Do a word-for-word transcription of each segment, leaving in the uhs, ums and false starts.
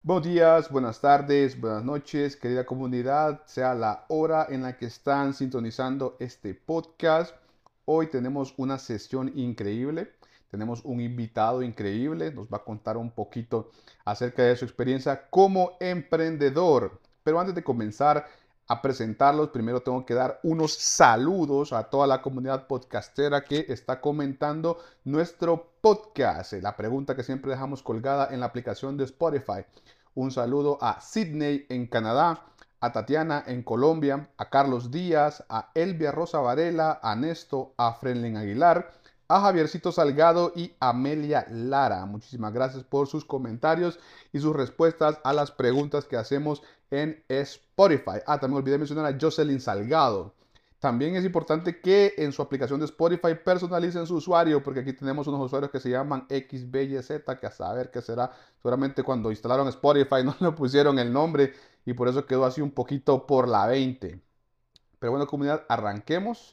Buenos días, buenas tardes, buenas noches, querida comunidad, sea la hora en la que están sintonizando este podcast. Hoy tenemos una sesión increíble, tenemos un invitado increíble, nos va a contar un poquito acerca de su experiencia como emprendedor. Pero antes de comenzar a presentarlos, primero tengo que dar unos saludos a toda la comunidad podcastera que está comentando nuestro podcast. La pregunta que siempre dejamos colgada en la aplicación de Spotify. Un saludo a Sydney en Canadá, a Tatiana en Colombia, a Carlos Díaz, a Elvia Rosa Varela, a Nesto, a Frenlen Aguilar, a Javiercito Salgado y a Amelia Lara. Muchísimas gracias por sus comentarios y sus respuestas a las preguntas que hacemos en Spotify. Ah, también olvidé mencionar a Jocelyn Salgado. También es importante que en su aplicación de Spotify personalicen su usuario, porque aquí tenemos unos usuarios que se llaman X B Y Z, que a saber qué será. Seguramente cuando instalaron Spotify no le pusieron el nombre y por eso quedó así un poquito por la veinte. Pero bueno, comunidad, arranquemos.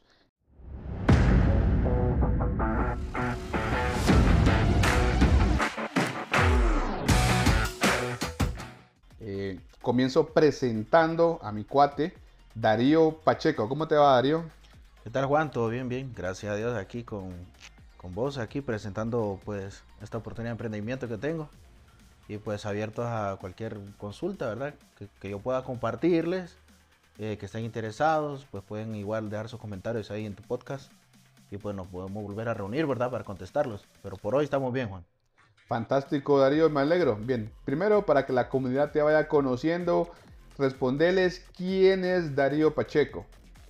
Eh, comienzo presentando a mi cuate, Darío Pacheco. ¿Cómo te va, Darío? ¿Qué tal, Juan? Todo bien, bien. Gracias a Dios aquí con, con vos, aquí presentando pues esta oportunidad de emprendimiento que tengo. Y pues abiertos a cualquier consulta, ¿verdad? Que, que yo pueda compartirles, eh, que estén interesados, pues pueden igual dejar sus comentarios ahí en tu podcast. Y pues nos podemos volver a reunir, ¿verdad? Para contestarlos. Pero por hoy estamos bien, Juan. Fantástico, Darío, me alegro. Bien, primero para que la comunidad te vaya conociendo, respondeles quién es Darío Pacheco.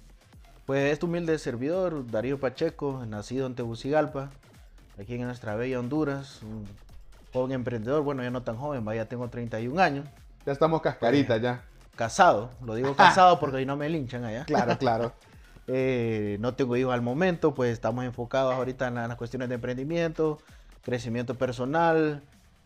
Pues este humilde servidor, Darío Pacheco, nacido en Tegucigalpa, aquí en nuestra bella Honduras, un joven emprendedor, bueno, ya no tan joven, ya tengo treinta y un años. Ya estamos cascaritas Pues, ya. casado, lo digo casado porque ahí no me linchan allá. Claro, claro. Eh, no tengo hijos al momento, pues estamos enfocados ahorita en, la- en las cuestiones de emprendimiento, crecimiento personal,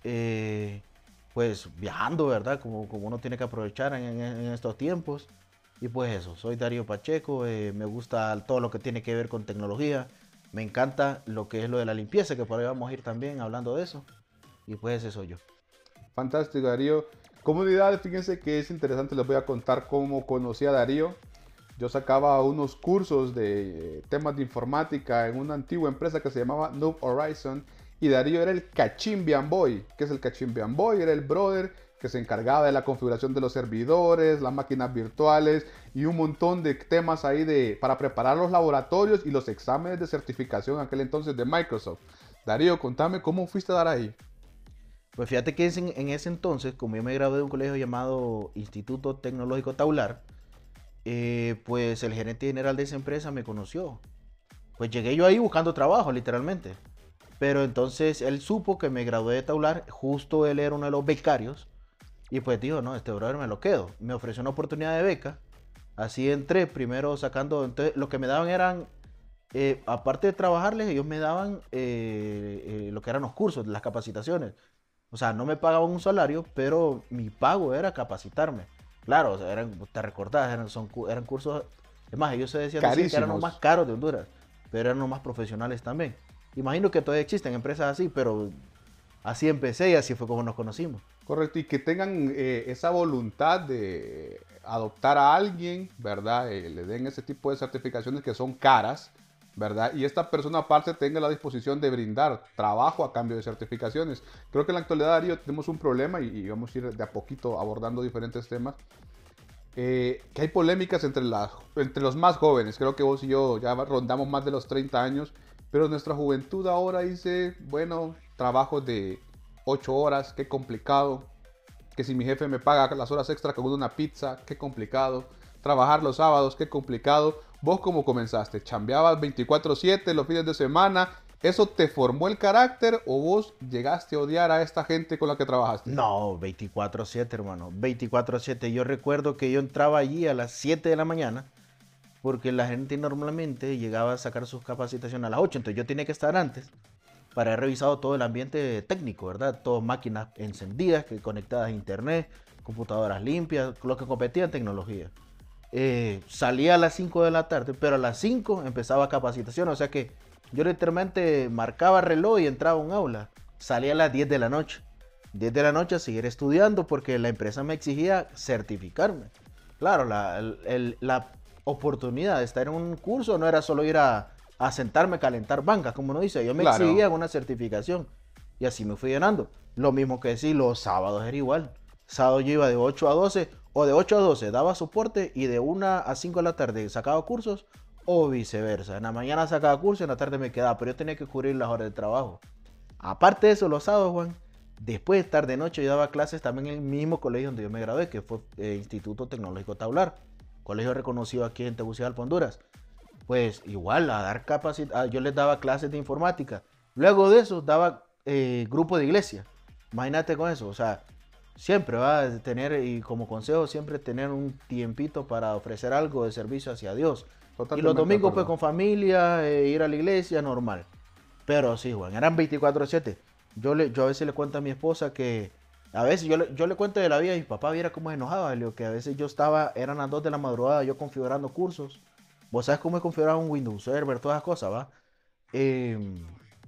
eh, pues viajando, ¿verdad? Como, como uno tiene que aprovechar en, en- en estos tiempos. Y pues eso, soy Darío Pacheco, eh, me gusta todo lo que tiene que ver con tecnología, me encanta lo que es lo de la limpieza, que por ahí vamos a ir también hablando de eso. Y pues ese soy yo. Fantástico, Darío. Comunidad, fíjense que es interesante, les voy a contar cómo conocí a Darío. Yo sacaba unos cursos de eh, temas de informática en una antigua empresa que se llamaba Noob Horizon y Darío era el Cachimbian Boy. ¿Qué es el Cachimbian Boy? Era el brother que se encargaba de la configuración de los servidores, las máquinas virtuales y un montón de temas ahí de, para preparar los laboratorios y los exámenes de certificación en aquel entonces de Microsoft. Darío, contame cómo fuiste a dar ahí. Pues fíjate que en, en ese entonces, como yo me gradué de un colegio llamado Instituto Tecnológico Taular, eh, pues el gerente general de esa empresa me conoció. Pues llegué yo ahí buscando trabajo, literalmente. Pero entonces él supo que me gradué de Taular, justo él era uno de los becarios. Y pues dijo, no, este brother me lo quedo. Me ofreció una oportunidad de beca. Así entré, primero sacando, entonces lo que me daban eran, eh, aparte de trabajarles, ellos me daban eh, eh, lo que eran los cursos, las capacitaciones. O sea, no me pagaban un salario, pero mi pago era capacitarme. Claro, o sea, eran, te recordás, eran, son, cu- eran cursos, es más, ellos se decían, decían que eran los más Carísimos. caros de Honduras, pero eran los más profesionales también. Imagino que todavía existen empresas así, pero así empecé y así fue como nos conocimos. Correcto, y que tengan eh, esa voluntad de adoptar a alguien, ¿verdad? Eh, le den ese tipo de certificaciones que son caras, ¿verdad? Y esta persona aparte tenga la disposición de brindar trabajo a cambio de certificaciones. Creo que en la actualidad, Darío, tenemos un problema y, y vamos a ir de a poquito abordando diferentes temas. Eh, que hay polémicas entre, la- entre los más jóvenes. Creo que vos y yo ya rondamos más de los treinta años, pero nuestra juventud ahora dice, bueno, trabajo de ocho horas, qué complicado. Que si mi jefe me paga las horas extra con una pizza, qué complicado. Trabajar los sábados, qué complicado. ¿Vos cómo comenzaste? ¿Chambeabas veinticuatro siete los fines de semana? ¿Eso te formó el carácter o vos llegaste a odiar a esta gente con la que trabajaste? No, veinticuatro siete, hermano, veinticuatro siete. Yo recuerdo que yo entraba allí a las siete de la mañana porque la gente normalmente llegaba a sacar sus capacitaciones a las ocho, entonces yo tenía que estar antes para haber revisado todo el ambiente técnico, ¿verdad? Todas máquinas encendidas, que conectadas a internet, computadoras limpias, lo que competía en tecnología. Eh, salía a las cinco de la tarde, pero a las cinco empezaba capacitación, o sea que yo literalmente marcaba reloj y entraba a un aula, salía a las diez de la noche. diez de la noche a seguir estudiando porque la empresa me exigía certificarme. Claro, la, el- el- la oportunidad de estar en un curso no era solo ir a, a sentarme, calentar bancas, como uno dice. Yo me Claro, exigía una certificación y así me fui llenando. Lo mismo que decir, los sábados era igual. Sábado yo iba de ocho a doce o de ocho a doce daba soporte y de una a cinco de la tarde sacaba cursos o viceversa. En la mañana sacaba cursos y en la tarde me quedaba, pero yo tenía que cubrir las horas de trabajo. Aparte de eso, los sábados, Juan, después de tarde noche yo daba clases también en el mismo colegio donde yo me gradué, que fue el Instituto Tecnológico Taular, colegio reconocido aquí en Tegucigalpa, Honduras. Pues igual, a dar capacidad, yo les daba clases de informática. Luego de eso, daba eh, grupo de iglesia. Imagínate con eso, o sea, siempre va a tener, y como consejo, siempre tener un tiempito para ofrecer algo de servicio hacia Dios. Y los totalmente de domingos, pues acuerdo. con familia, eh, ir a la iglesia, normal. Pero sí, Juan, eran veinticuatro siete. Yo, le, yo a veces le cuento a mi esposa que a veces yo le, yo le cuento de la vida y mi papá viera cómo se enojaba. Le digo que a veces yo estaba, eran las dos de la madrugada, yo configurando cursos. Vos sabes cómo he configurado un Windows Server, todas esas cosas, ¿va? Em,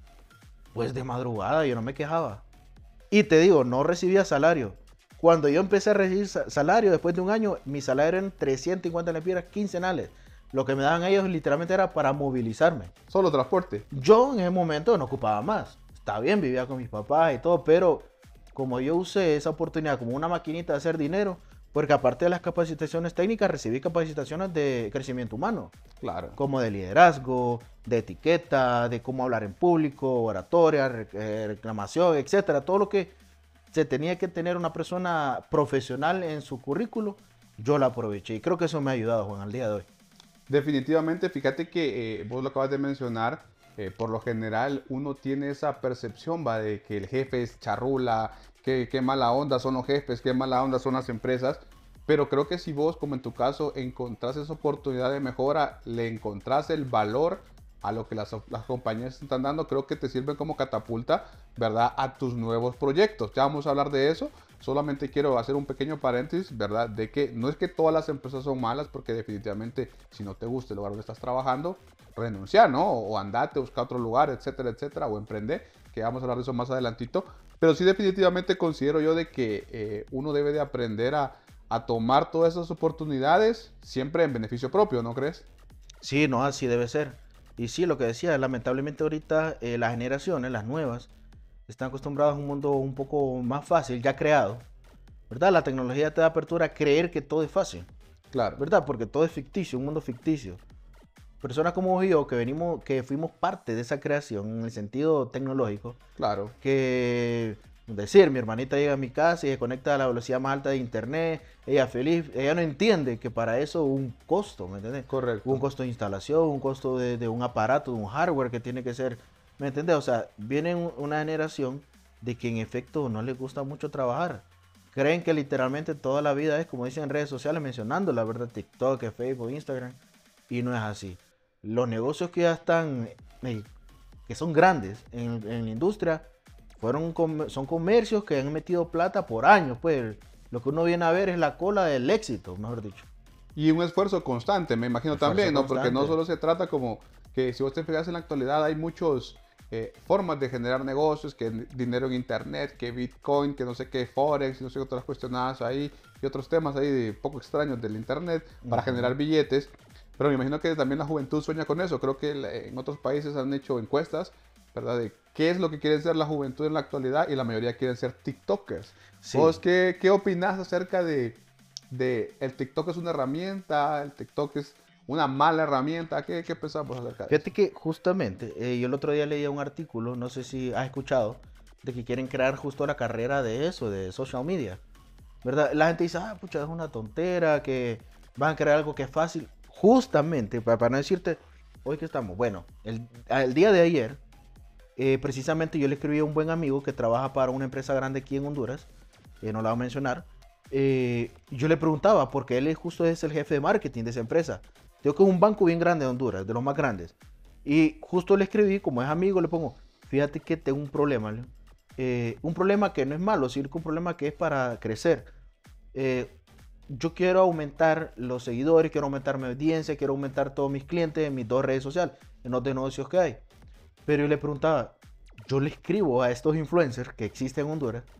pues de madrugada yo no me quejaba. Y te digo, no recibía salario. Cuando yo empecé a recibir sa- salario después de un año, mi salario eran trescientas cincuenta lempiras quincenales. Lo que me daban ellos literalmente era para movilizarme. Solo transporte. Yo en ese momento no ocupaba más. Está bien, vivía con mis papás y todo, pero como yo usé esa oportunidad como una maquinita de hacer dinero, porque aparte de las capacitaciones técnicas, recibí capacitaciones de crecimiento humano, Claro. como de liderazgo, de etiqueta, de cómo hablar en público, oratoria, re- eh, reclamación, etcétera. Todo lo que se tenía que tener una persona profesional en su currículo, yo la aproveché. Y creo que eso me ha ayudado, Juan, al día de hoy. Definitivamente, fíjate que eh, vos lo acabas de mencionar, eh, por lo general uno tiene esa percepción, va, de que el jefe es charrula, que qué mala onda son los jefes, qué mala onda son las empresas, pero creo que si vos, como en tu caso, encontrás esa oportunidad de mejora, le encontrás el valor a lo que las, las compañías están dando, creo que te sirve como catapulta, ¿verdad? A tus nuevos proyectos. Ya vamos a hablar de eso. Solamente quiero hacer un pequeño paréntesis, ¿verdad? De que no es que todas las empresas son malas, porque definitivamente si no te gusta el lugar donde estás trabajando, renunciar, ¿no? O andate, busca otro lugar, etcétera, etcétera, o emprender, que vamos a hablar de eso más adelantito. Pero sí definitivamente considero yo de que eh, uno debe de aprender a, a tomar todas esas oportunidades siempre en beneficio propio, ¿no crees? Sí, no, así debe ser. Y sí, lo que decía, lamentablemente ahorita eh, las generaciones, las nuevas, están acostumbradas a un mundo un poco más fácil, ya creado, ¿verdad? La tecnología te da apertura a creer que todo es fácil, Claro, ¿verdad? Porque todo es ficticio, un mundo ficticio. Personas como vos y yo, que venimos, que fuimos parte de esa creación en el sentido tecnológico, claro, que decir, mi hermanita llega a mi casa y se conecta a la velocidad más alta de internet, ella feliz, ella no entiende que para eso un costo, ¿me entiendes? Un correcto. costo de instalación, un costo de, de un aparato, de un hardware que tiene que ser, ¿me entiendes? O sea, viene un- una generación de que en efecto no les gusta mucho trabajar. Creen que literalmente toda la vida es, como dicen en redes sociales, mencionando la verdad, TikTok, Facebook, Instagram, y no es así. Los negocios que ya están, eh, que son grandes en, en la industria, fueron com- son comercios que han metido plata por años, pues lo que uno viene a ver es la cola del éxito, mejor dicho. Y un esfuerzo constante, me imagino Esfuerzo también, ¿no? Porque no constante. solo se trata como que si vos te fijas en la actualidad hay muchas formas de generar negocios, que dinero en internet, que Bitcoin, que no sé qué, Forex, no sé qué otras cuestionadas ahí y otros temas ahí de poco extraños del internet para Ujú. generar billetes. Pero me imagino que también la juventud sueña con eso. Creo que la- en otros países han hecho encuestas, ¿verdad? De qué es lo que quiere ser la juventud en la actualidad y la mayoría quieren ser TikTokers. ¿Vos Sí, qué, qué opinás acerca de, de el TikTok es una herramienta, el TikTok es una mala herramienta? ¿Qué, qué pensamos acerca de eso? fíjate que justamente eh, yo el otro día leía un artículo, no sé si has escuchado, de que quieren crear justo la carrera de eso, de social media, ¿verdad? La gente dice, ah, pucha, es una tontera, que van a crear algo que es fácil. Justamente, para, para no decirte, hoy que estamos, bueno, el, el día de ayer, eh, precisamente yo le escribí a un buen amigo que trabaja para una empresa grande aquí en Honduras, eh, no la voy a mencionar, eh, yo le preguntaba, porque él es justo es el jefe de marketing de esa empresa. Tengo que es un banco bien grande de Honduras, de los más grandes. Y justo le escribí, como es amigo, le pongo, fíjate que tengo un problema, le- eh, un problema que no es malo, sino que un problema que es para crecer. Eh, yo quiero aumentar los seguidores, quiero aumentar mi audiencia, quiero aumentar todos mis clientes en mis dos redes sociales, en los de negocios que hay. Pero yo le preguntaba, yo le escribo a estos influencers que existen en Honduras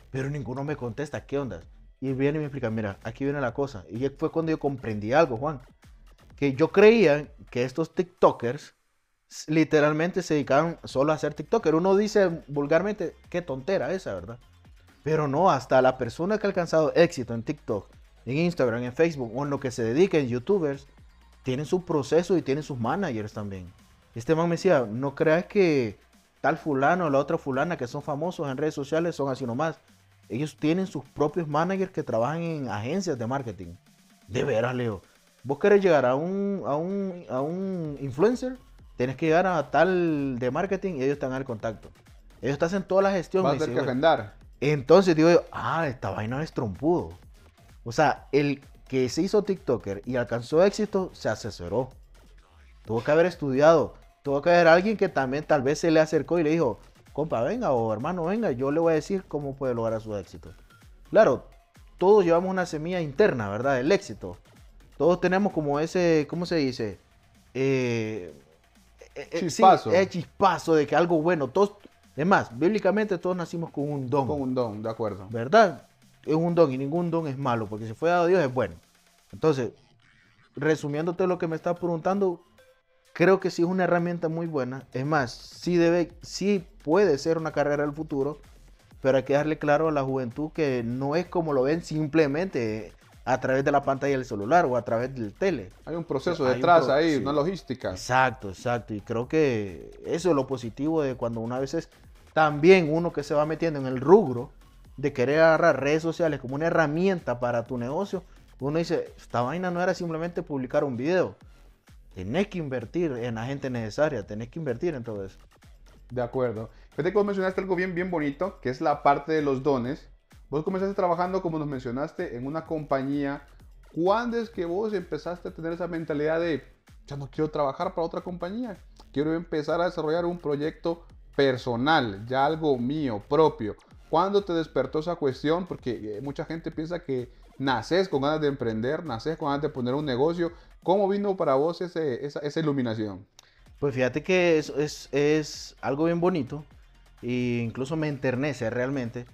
pero ninguno me contesta, ¿qué onda? Y viene y me explica, mira, aquí viene la cosa. Y fue cuando yo comprendí algo, Juan, que yo creía que estos TikTokers literalmente se dedicaban solo a hacer TikToker. Uno dice vulgarmente, qué tontera esa, ¿verdad? Pero no, hasta la persona que ha alcanzado éxito en TikTok, en Instagram, en Facebook o en lo que se dedica en YouTubers, tienen su proceso y tienen sus managers también. Este man me decía, no creas que tal fulano o la otra fulana que son famosos en redes sociales son así nomás. Ellos tienen sus propios managers que trabajan en agencias de marketing. De veras, Leo. Vos querés llegar a un, a un, a un influencer, tenés que llegar a tal de marketing y ellos te dan el contacto. Ellos te hacen toda la gestión. Vas a me tener dice, que "Oye". agendar. Entonces digo yo, ah, esta vaina es trompudo. O sea, el que se hizo TikToker y alcanzó éxito, se asesoró. Tuvo que haber estudiado. Tuvo que haber alguien que también tal vez se le acercó y le dijo, compa, venga, o hermano, venga, yo le voy a decir cómo puede lograr su éxito. Claro, todos llevamos una semilla interna, ¿verdad? El éxito. Todos tenemos como ese, ¿cómo se dice? Eh, eh, eh, sí, Chispazo. es chispazo de que algo bueno. Todos, es más, bíblicamente todos nacimos con un don. Con un don, de acuerdo. ¿Verdad? Es un don y ningún don es malo, porque si fue dado a Dios es bueno. Entonces, resumiéndote lo que me estás preguntando, creo que sí es una herramienta muy buena. Es más, sí, debe, sí puede ser una carrera del futuro, pero hay que darle claro a la juventud que no es como lo ven simplemente a través de la pantalla del celular o a través del tele. Hay un proceso Hay un detrás pro- ahí, sí. una logística. Exacto, exacto. Y creo que eso es lo positivo de cuando una vez es también uno que se va metiendo en el rubro de querer agarrar redes sociales como una herramienta para tu negocio. Uno dice, esta vaina no era simplemente publicar un video. Tenés que invertir en la gente necesaria, tenés que invertir en todo eso. De acuerdo. Fíjate que vos mencionaste algo bien, bien bonito, que es la parte de los dones. Vos comenzaste trabajando, como nos mencionaste, en una compañía. ¿Cuándo es que vos empezaste a tener esa mentalidad de, ya no quiero trabajar para otra compañía? Quiero empezar a desarrollar un proyecto personal, ya algo mío, propio. ¿Cuándo te despertó esa cuestión? Porque eh, mucha gente piensa que naces con ganas de emprender, naces con ganas de poner un negocio. ¿Cómo vino para vos ese, esa, esa iluminación? Pues fíjate que es, es, es algo bien bonito e incluso me enternece realmente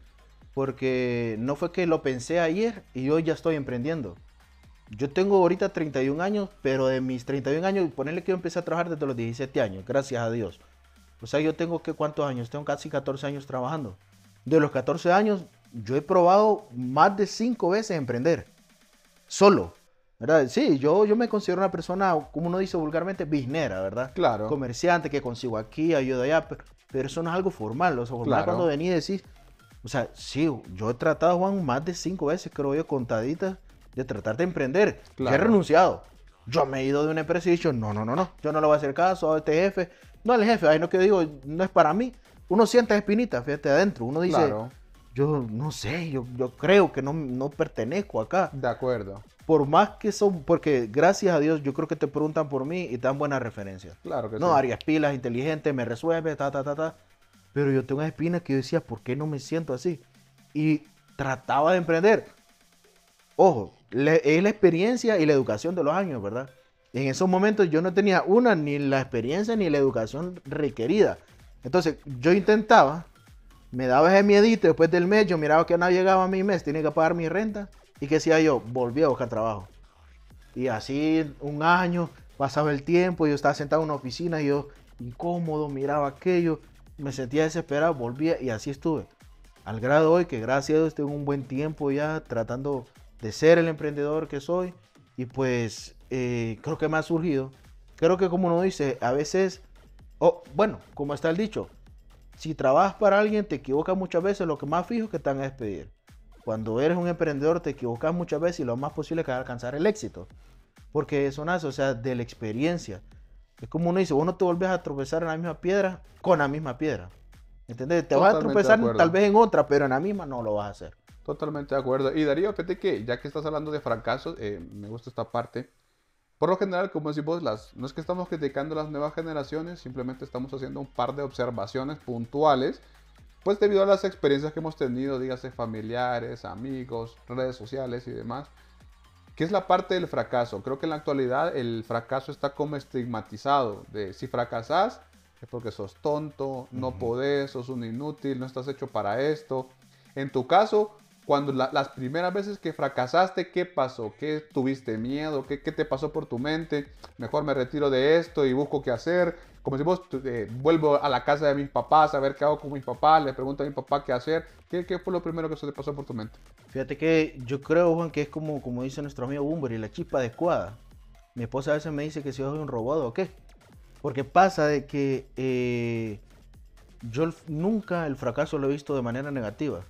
porque no fue que lo pensé ayer y hoy ya estoy emprendiendo. Yo tengo ahorita treinta y un años, pero de mis treinta y un años, ponerle que yo empecé a trabajar desde los diecisiete años, gracias a Dios. O sea, yo tengo que, ¿cuántos años? Tengo casi catorce años trabajando. De los catorce años, yo he probado más de cinco veces emprender, solo. ¿Verdad? Sí, yo, yo me considero una persona, como uno dice vulgarmente, biznera, ¿verdad? Claro, Comerciante que consigo aquí, ayuda allá, pero, pero eso no es algo formal. O sea, formal claro. cuando venís y decís, o sea, sí, yo he tratado, Juan, más de cinco veces, creo yo, contaditas, de tratar de emprender. Yo he Claro. renunciado. Yo me he ido de una empresa y he dicho, no, no, no, no, yo no le voy a hacer caso a este jefe. No, el jefe, ahí no que digo, no es para mí. Uno siente espinita, fíjate, adentro. Uno dice, Claro, yo no sé, yo, yo creo que no, no pertenezco acá. de acuerdo. Por más que son, porque gracias a Dios yo creo que te preguntan por mí y te dan buenas referencias. Claro que sí. No, Arias Pilas, inteligente, me resuelve, ta, ta, ta, ta. Pero yo tengo una espina que yo decía, ¿por qué no me siento así? Y trataba de emprender. Ojo, le- es la experiencia y la educación de los años, ¿verdad? En esos momentos yo no tenía una, ni la experiencia ni la educación requerida. Entonces yo intentaba, me daba ese miedito después del mes, yo miraba que no llegaba a mi mes, tenía que pagar mi renta. ¿Y qué hacía yo? Volví a buscar trabajo. Y así un año, pasaba el tiempo, yo estaba sentado en una oficina y yo incómodo, miraba aquello, me sentía desesperado, volvía y así estuve. Al grado de hoy que gracias a Dios tengo un buen tiempo ya tratando de ser el emprendedor que soy y pues eh, creo que me ha surgido. Creo que como uno dice, a veces, oh, bueno, como está el dicho, si trabajas para alguien te equivocas muchas veces, lo que más fijo es que te van a despedir. Cuando eres un emprendedor te equivocas muchas veces y lo más posible es que vas a alcanzar el éxito. Porque eso nace, o sea, de la experiencia. Es como uno dice, vos no te volvés a tropezar en la misma piedra con la misma piedra. ¿Entendés? Te vas a Totalmente de tropezar acuerdo. tal vez en otra, pero en la misma no lo vas a hacer. Totalmente de acuerdo. Y Darío, fíjate que ya que estás hablando de fracasos, eh, me gusta esta parte. Por lo general, como decimos, las, no es que estamos criticando a las nuevas generaciones, simplemente estamos haciendo un par de observaciones puntuales, pues debido a las experiencias que hemos tenido, dígase familiares, amigos, redes sociales y demás. ¿Qué es la parte del fracaso? Creo que en la actualidad el fracaso está como estigmatizado, de si fracasás es porque sos tonto, no Ujú. podés, sos un inútil, no estás hecho para esto. En tu caso, cuando la- las primeras veces que fracasaste, ¿qué pasó? ¿Qué tuviste miedo? ¿Qué, qué te pasó por tu mente? Mejor me retiro de esto y busco qué hacer. Como si vos eh, vuelvo a la casa de mis papás a ver qué hago con mis papás, le pregunto a mi papá qué hacer. ¿Qué, qué fue lo primero que se te pasó por tu mente? Fíjate que yo creo, Juan, que es como, como dice nuestro amigo Bumber y la chispa adecuada. Mi esposa a veces me dice que si yo soy un robot o qué. Porque pasa de que eh, yo el- nunca el fracaso lo he visto de manera negativa.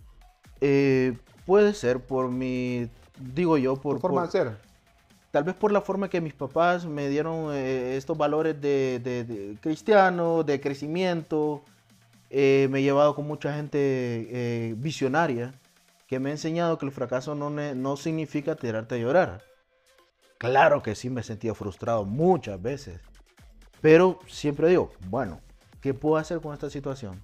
Eh, puede ser por mi, digo yo, ¿Tu por, forma de por ser? tal vez por la forma que mis papás me dieron eh, estos valores de, de, de cristiano, de crecimiento. Eh, me he llevado con mucha gente eh, visionaria que me ha enseñado que el fracaso no, ne- no significa tirarte a llorar. Claro que sí me he sentido frustrado muchas veces, pero siempre digo, bueno, ¿qué puedo hacer con esta situación?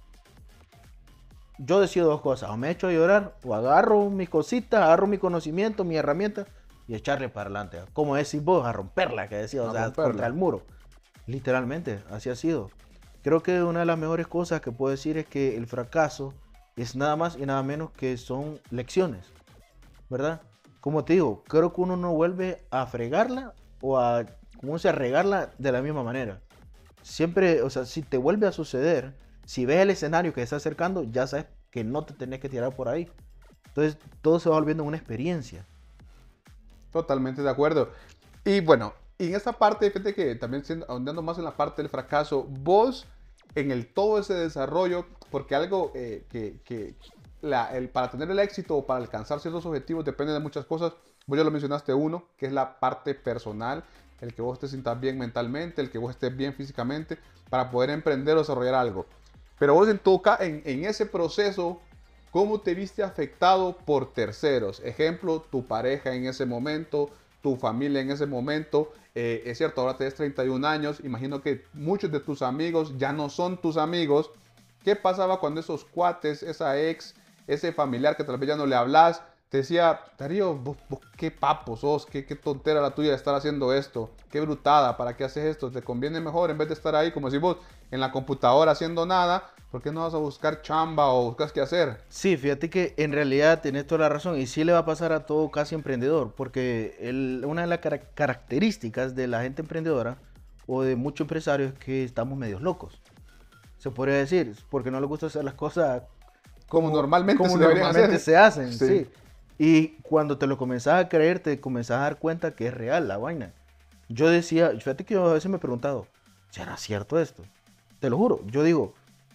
Yo decido dos cosas, o me echo a llorar, o agarro mis cositas, agarro mi conocimiento, mi herramienta y echarle para adelante. Como decís vos, a romperla, que decía, o A sea, romperla. contra el muro. Literalmente, así ha sido. Creo que una de las mejores cosas que puedo decir es que el fracaso es nada más y nada menos que son lecciones, ¿verdad? Como te digo, creo que uno no vuelve a fregarla o a, como se a regarla de la misma manera. Siempre, o sea, si te vuelve a suceder, si ves el escenario que se está acercando, ya sabes que no te tenés que tirar por ahí. Entonces, todo se va volviendo una experiencia. Totalmente de acuerdo. Y bueno, y en esta parte, fíjate que también siendo, ahondando más en la parte del fracaso, vos en el todo ese desarrollo, porque algo eh, que, que la- el, para tener el éxito o para alcanzar ciertos objetivos depende de muchas cosas. Vos ya lo mencionaste uno, que es la parte personal, el que vos te sientas bien mentalmente, el que vos estés bien físicamente, para poder emprender o desarrollar algo. Pero vos en, tu, ca- en, en ese proceso, ¿cómo te viste afectado por terceros? Ejemplo, tu pareja en ese momento, tu familia en ese momento. Eh, es cierto, ahora tienes treinta y un años. Imagino que muchos de tus amigos ya no son tus amigos. ¿Qué pasaba cuando esos cuates, esa ex, ese familiar que tal vez ya no le hablas, te decía, Darío, vos, vos qué papo sos, qué, qué tontera la tuya de estar haciendo esto, qué brutada, ¿para qué haces esto? Te conviene mejor en vez de estar ahí, como si vos, en la computadora haciendo nada, ¿por qué no vas a buscar chamba o buscas qué hacer? Sí, fíjate que en realidad tenés toda la razón y sí le va a pasar a todo casi emprendedor, porque el- una de las cara- características de la gente emprendedora o de muchos empresarios es que estamos medios locos. Se podría decir, porque no les gusta hacer las cosas Como como, normalmente como se deberían normalmente hacer. se hacen, Sí. sí. Y cuando te lo comenzás a creer, te comenzás a dar cuenta que es real la vaina. Yo decía, fíjate que yo a veces me he preguntado, ¿será cierto esto? Te lo juro, yo digo,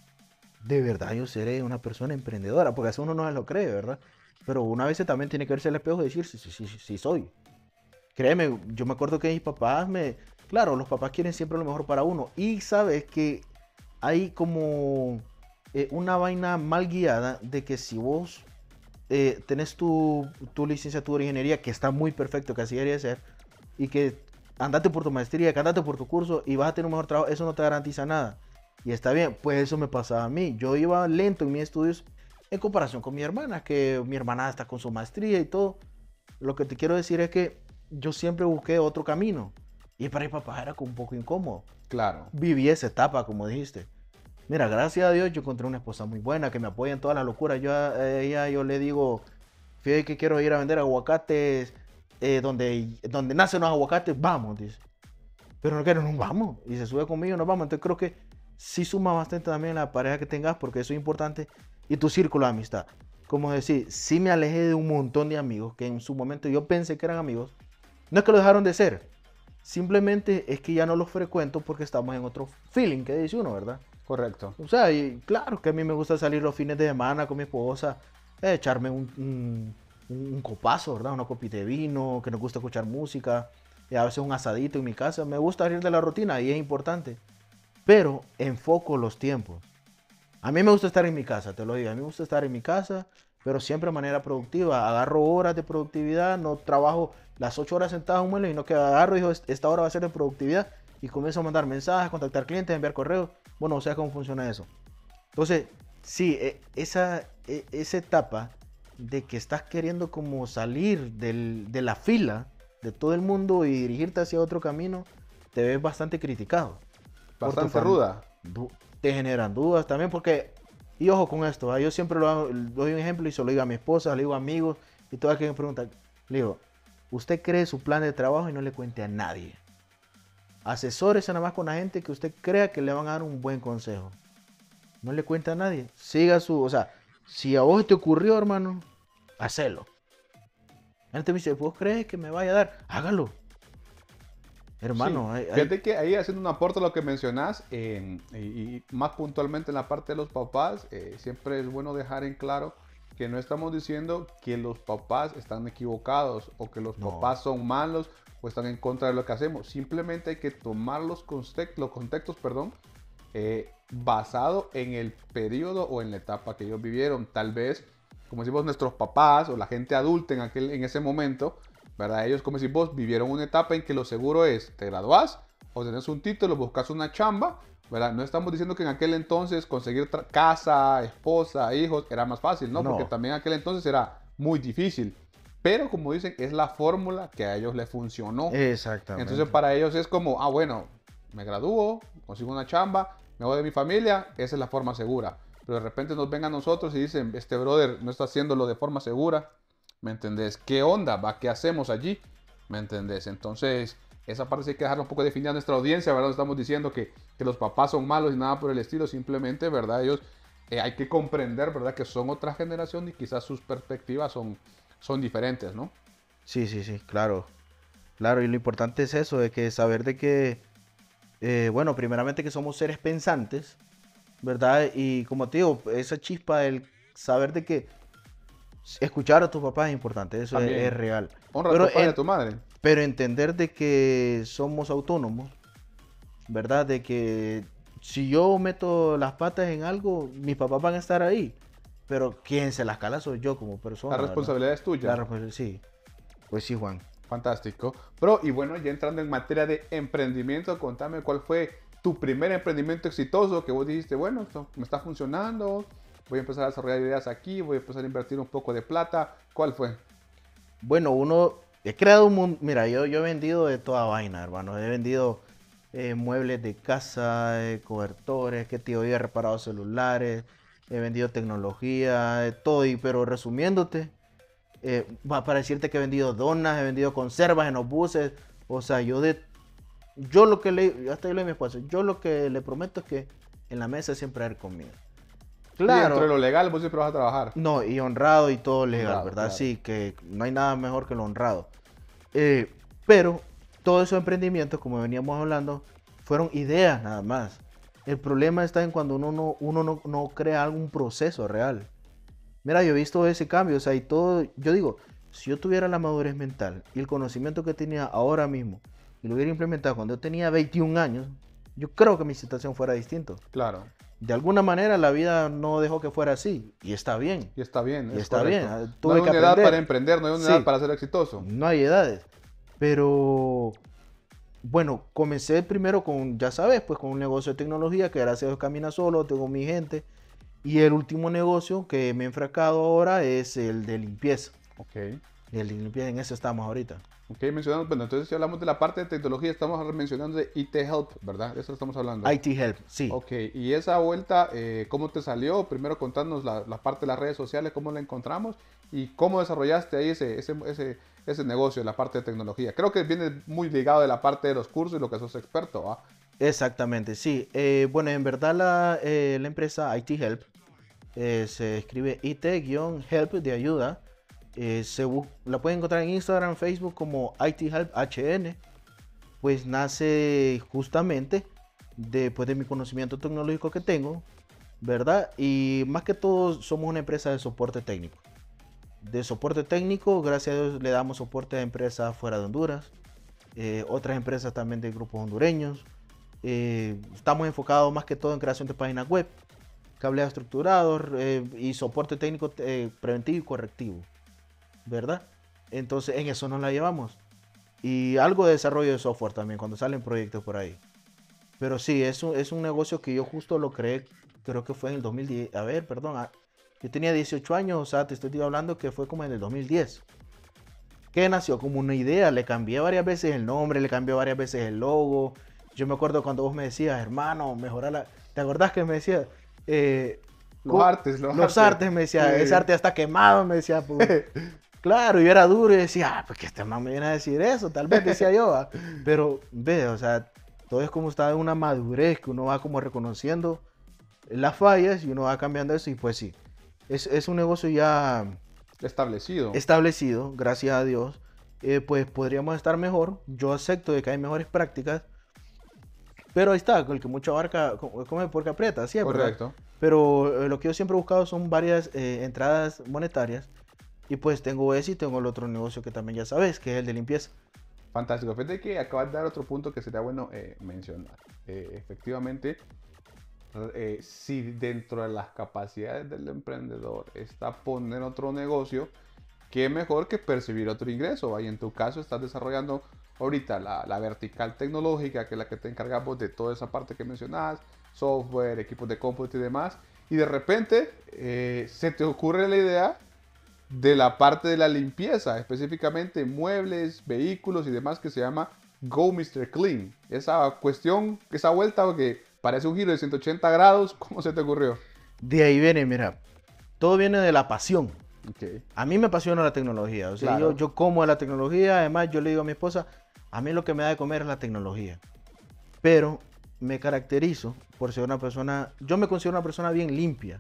de verdad yo seré una persona emprendedora, porque a veces uno no se lo cree, ¿verdad? Pero una vez también tiene que verse al espejo y decir, sí, sí, sí, sí, sí soy. Créeme, yo me acuerdo que mis papás me... Claro, los papás quieren siempre lo mejor para uno. Y sabes que hay como eh, una vaina mal guiada de que si vos eh, tenés tu, tu licenciatura en ingeniería, que está muy perfecto, que así debería ser, y que andate por tu maestría, que andate por tu curso y vas a tener un mejor trabajo, eso no te garantiza nada. Y está bien, pues eso me pasaba a mí. Yo iba lento en mis estudios en comparación con mi hermana, que mi hermana está con su maestría y todo. Lo que te quiero decir es que yo siempre busqué otro camino. Y para mi papá era como un poco incómodo. Claro. Viví esa etapa, como dijiste. Mira, gracias a Dios yo encontré una esposa muy buena que me apoya en todas las locuras. Yo a ella yo le digo, fíjate que quiero ir a vender aguacates eh, donde, donde nacen los aguacates, vamos, dice. Pero no quiero, nos vamos. Y se sube conmigo, nos vamos. Entonces creo que sí suma bastante también la pareja que tengas porque eso es importante. Y tu círculo de amistad. Como decir, sí me alejé de un montón de amigos que en su momento yo pensé que eran amigos. No es que lo dejaron de ser. Simplemente es que ya no los frecuento porque estamos en otro feeling que dice uno, ¿verdad? Correcto. O sea, y claro que a mí me gusta salir los fines de semana con mi esposa, eh, echarme un, un, un copazo, ¿verdad? Una copita de vino, que nos gusta escuchar música, y a veces un asadito en mi casa. Me gusta salir de la rutina y es importante. Pero enfoco los tiempos. A mí me gusta estar en mi casa, te lo digo. A mí me gusta estar en mi casa, pero siempre de manera productiva. Agarro horas de productividad, no trabajo las ocho horas sentado en un mueble, sino que agarro y digo, esta hora va a ser de productividad y comienzo a mandar mensajes, contactar clientes, enviar correos. Bueno, o sea cómo funciona eso. Entonces, sí, e- esa, e- esa etapa de que estás queriendo como salir del- de la fila de todo el mundo y dirigirte hacia otro camino, te ves bastante criticado. Por tu Bastante fam- ruda. du- Te generan dudas también porque Y ojo con esto, ¿va? Yo siempre lo hago, doy un ejemplo y se lo digo a mi esposa, le digo a amigos y todo aquel que me pregunta, le digo, usted cree su plan de trabajo y no le cuente a nadie. Asesórese nada más con la gente que usted crea que le van a dar un buen consejo. No le cuente a nadie. Siga su, o sea, si a vos te ocurrió, hermano, hacelo. La gente me dice, ¿vos crees que me vaya a dar? Hágalo. Hermano, Sí. hay, hay- Fíjate que ahí haciendo un aporte a lo que mencionas, eh, y, y más puntualmente en la parte de los papás, eh, siempre es bueno dejar en claro que no estamos diciendo que los papás están equivocados o que los No. papás son malos o están en contra de lo que hacemos. Simplemente hay que tomar los, context- los contextos, perdón, eh, basado en el periodo o en la etapa que ellos vivieron. Tal vez, como decimos, nuestros papás o la gente adulta en, aquel, en ese momento, ¿verdad? Ellos, como decís vos, vivieron una etapa en que lo seguro es, te graduás, o tenés un título, buscas una chamba, ¿verdad? No estamos diciendo que en aquel entonces conseguir tra- casa, esposa, hijos era más fácil, ¿no? No. Porque también en aquel entonces era muy difícil. Pero como dicen, es la fórmula que a ellos les funcionó. Exactamente. Entonces para ellos es como, ah, bueno, me gradúo, consigo una chamba, me voy de mi familia, esa es la forma segura. Pero de repente nos ven a nosotros y dicen, este brother no está haciéndolo de forma segura, ¿me entendés? ¿Qué onda? ¿Va? ¿Qué hacemos allí? ¿Me entendés? Entonces, esa parte sí hay que dejarla un poco definida a nuestra audiencia, ¿verdad? No estamos diciendo que, que los papás son malos y nada por el estilo, simplemente, ¿verdad? Ellos eh, hay que comprender, ¿verdad? Que son otra generación y quizás sus perspectivas son, son diferentes, ¿no? Sí, sí, sí, claro. Claro, y lo importante es eso, de que saber de que, eh, bueno, primeramente que somos seres pensantes, ¿verdad? Y como te digo, esa chispa del saber de que escuchar a tus papás es importante, eso es, También, es real. honra a Pero, tu padre y a en- tu madre. pero entender de que somos autónomos, ¿verdad? De que si yo meto las patas en algo, mis papás van a estar ahí. Pero quien se las cala soy yo como persona, La ¿verdad? responsabilidad es tuya. La responsabilidad, sí. Pues sí, Juan. Fantástico. Bro, y bueno, ya entrando en materia de emprendimiento, contame cuál fue tu primer emprendimiento exitoso que vos dijiste, bueno, esto me está funcionando, voy a empezar a desarrollar ideas aquí, voy a empezar a invertir un poco de plata. ¿Cuál fue? Bueno, uno, he creado un mundo, mira, yo, yo he vendido de toda vaina, hermano. He vendido eh, muebles de casa, eh, cobertores, que tío, he reparado celulares, he vendido tecnología, eh, todo, y, pero resumiéndote, eh, va para decirte que he vendido donas, he vendido conservas en los buses, o sea, yo de, yo lo que le, hasta yo le digo a mi esposa, yo lo que le prometo es que en la mesa siempre hay comida. Y dentro de Claro, lo legal, vos siempre vas a trabajar. no, y honrado y todo legal, Honrado, ¿verdad? claro. Sí, que no hay nada mejor que lo honrado. Eh, pero todos esos emprendimientos, como veníamos hablando, fueron ideas nada más. El problema está en cuando uno no, uno no, no crea algún proceso real. Mira, yo he visto ese cambio, o sea, y todo, yo digo, si yo tuviera la madurez mental y el conocimiento que tenía ahora mismo y lo hubiera implementado cuando yo tenía veintiún años, yo creo que mi situación fuera distinta. Claro. De alguna manera la vida no dejó que fuera así y está bien. Y está bien. Y es está correcto. bien, ah, No tuve hay que una edad aprender. para emprender, no hay una Sí. edad para ser exitoso. No hay edades. Pero bueno, comencé primero con, ya sabes, pues con un negocio de tecnología que gracias a Dios camina solo, tengo mi gente. Y el último negocio que me he enfracado ahora es el de limpieza. Ok. El de limpieza, en eso estamos ahorita. Ok, mencionamos, bueno, entonces si hablamos de la parte de tecnología, estamos mencionando de I T Help, ¿verdad? De eso estamos hablando. I T Help, sí. Ok, y esa vuelta, eh, ¿cómo te salió? Primero contanos la, la parte de las redes sociales, cómo la encontramos y cómo desarrollaste ahí ese, ese, ese, ese negocio, la parte de tecnología. Creo que viene muy ligado de la parte de los cursos y lo que sos experto, ¿ah? Exactamente, sí. Eh, bueno, en verdad la, eh, la empresa I T Help eh, se escribe I T-Help de ayuda. Eh, se bu- la pueden encontrar en Instagram, Facebook como I T Help H N. Pues nace justamente después de mi conocimiento tecnológico que tengo, ¿verdad? Y más que todo somos una empresa de soporte técnico. De soporte técnico, gracias a Dios le damos soporte a empresas fuera de Honduras, eh, otras empresas también de grupos hondureños. Eh, estamos enfocados más que todo en creación de páginas web, cableado estructurado eh, y soporte técnico eh, preventivo y correctivo, ¿verdad? Entonces en eso nos la llevamos. Y algo de desarrollo de software también cuando salen proyectos por ahí. Pero sí, es un, es un negocio que yo justo lo creé, creo que fue en el dos mil diez. A ver, perdón, ah, yo tenía dieciocho años, o sea, te estoy hablando que fue como en el dos mil diez. Que nació como una idea, le cambié varias veces el nombre, le cambié varias veces el logo. Yo me acuerdo cuando vos me decías, hermano, mejorar la... ¿Te acordás que me decías? Eh, Los artes, los, los artes. artes, me decía, Sí. ese arte ya está quemado, me decía. Pues, claro, yo era duro y decía, ah, pues que este man me viene a decir eso, tal vez decía yo. ¿Va? Pero ve, o sea, todo es como está en una madurez que uno va como reconociendo las fallas y uno va cambiando eso y pues sí, es, es un negocio ya Establecido. establecido, gracias a Dios. Eh, pues podríamos estar mejor. Yo acepto de que hay mejores prácticas, pero ahí está, el que mucho abarca, co- come porque aprieta, siempre. ¿verdad? Correcto. Pero eh, lo que yo siempre he buscado son varias eh, entradas monetarias. Y pues tengo ese y tengo el otro negocio que también ya sabes, que es el de limpieza. Fantástico. Fíjate que acabas de dar otro punto que sería bueno eh, mencionar. Eh, efectivamente, eh, si dentro de las capacidades del emprendedor está poner otro negocio, qué mejor que percibir otro ingreso. Y en tu caso estás desarrollando ahorita la, la vertical tecnológica, que es la que te encargamos de toda esa parte que mencionabas, software, equipos de cómputo y demás. Y de repente eh, se te ocurre la idea de la parte de la limpieza, específicamente muebles, vehículos y demás, que se llama Go mister Clean. Esa cuestión, esa vuelta que parece un giro de ciento ochenta grados, ¿cómo se te ocurrió? De ahí viene, mira, todo viene de la pasión. Okay. A mí me apasiona la tecnología, o sea, Claro. yo, yo como de la tecnología, además yo le digo a mi esposa, a mí lo que me da de comer es la tecnología. Pero me caracterizo por ser una persona, yo me considero una persona bien limpia.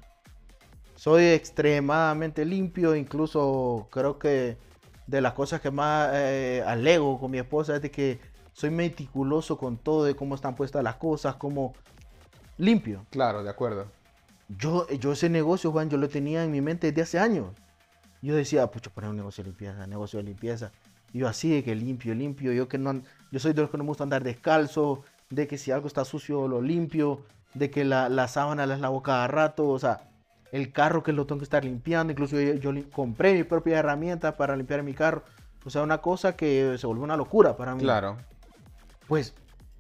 Soy extremadamente limpio, incluso creo que de las cosas que más eh, alego con mi esposa es de que soy meticuloso con todo, de cómo están puestas las cosas, como limpio. Claro, de acuerdo. Yo, yo ese negocio, Juan, yo lo tenía en mi mente desde hace años. Yo decía, pucha, poner un negocio de limpieza, negocio de limpieza. Y yo así, de que limpio, limpio. Yo que no, yo soy de los que no me gusta andar descalzo, de que si algo está sucio lo limpio, de que la, la sábana la lavo cada rato, o sea, el carro que lo tengo que estar limpiando. Incluso yo, yo li- compré mis propias herramientas para limpiar mi carro. O sea, una cosa que se volvió una locura para mí. Claro. Pues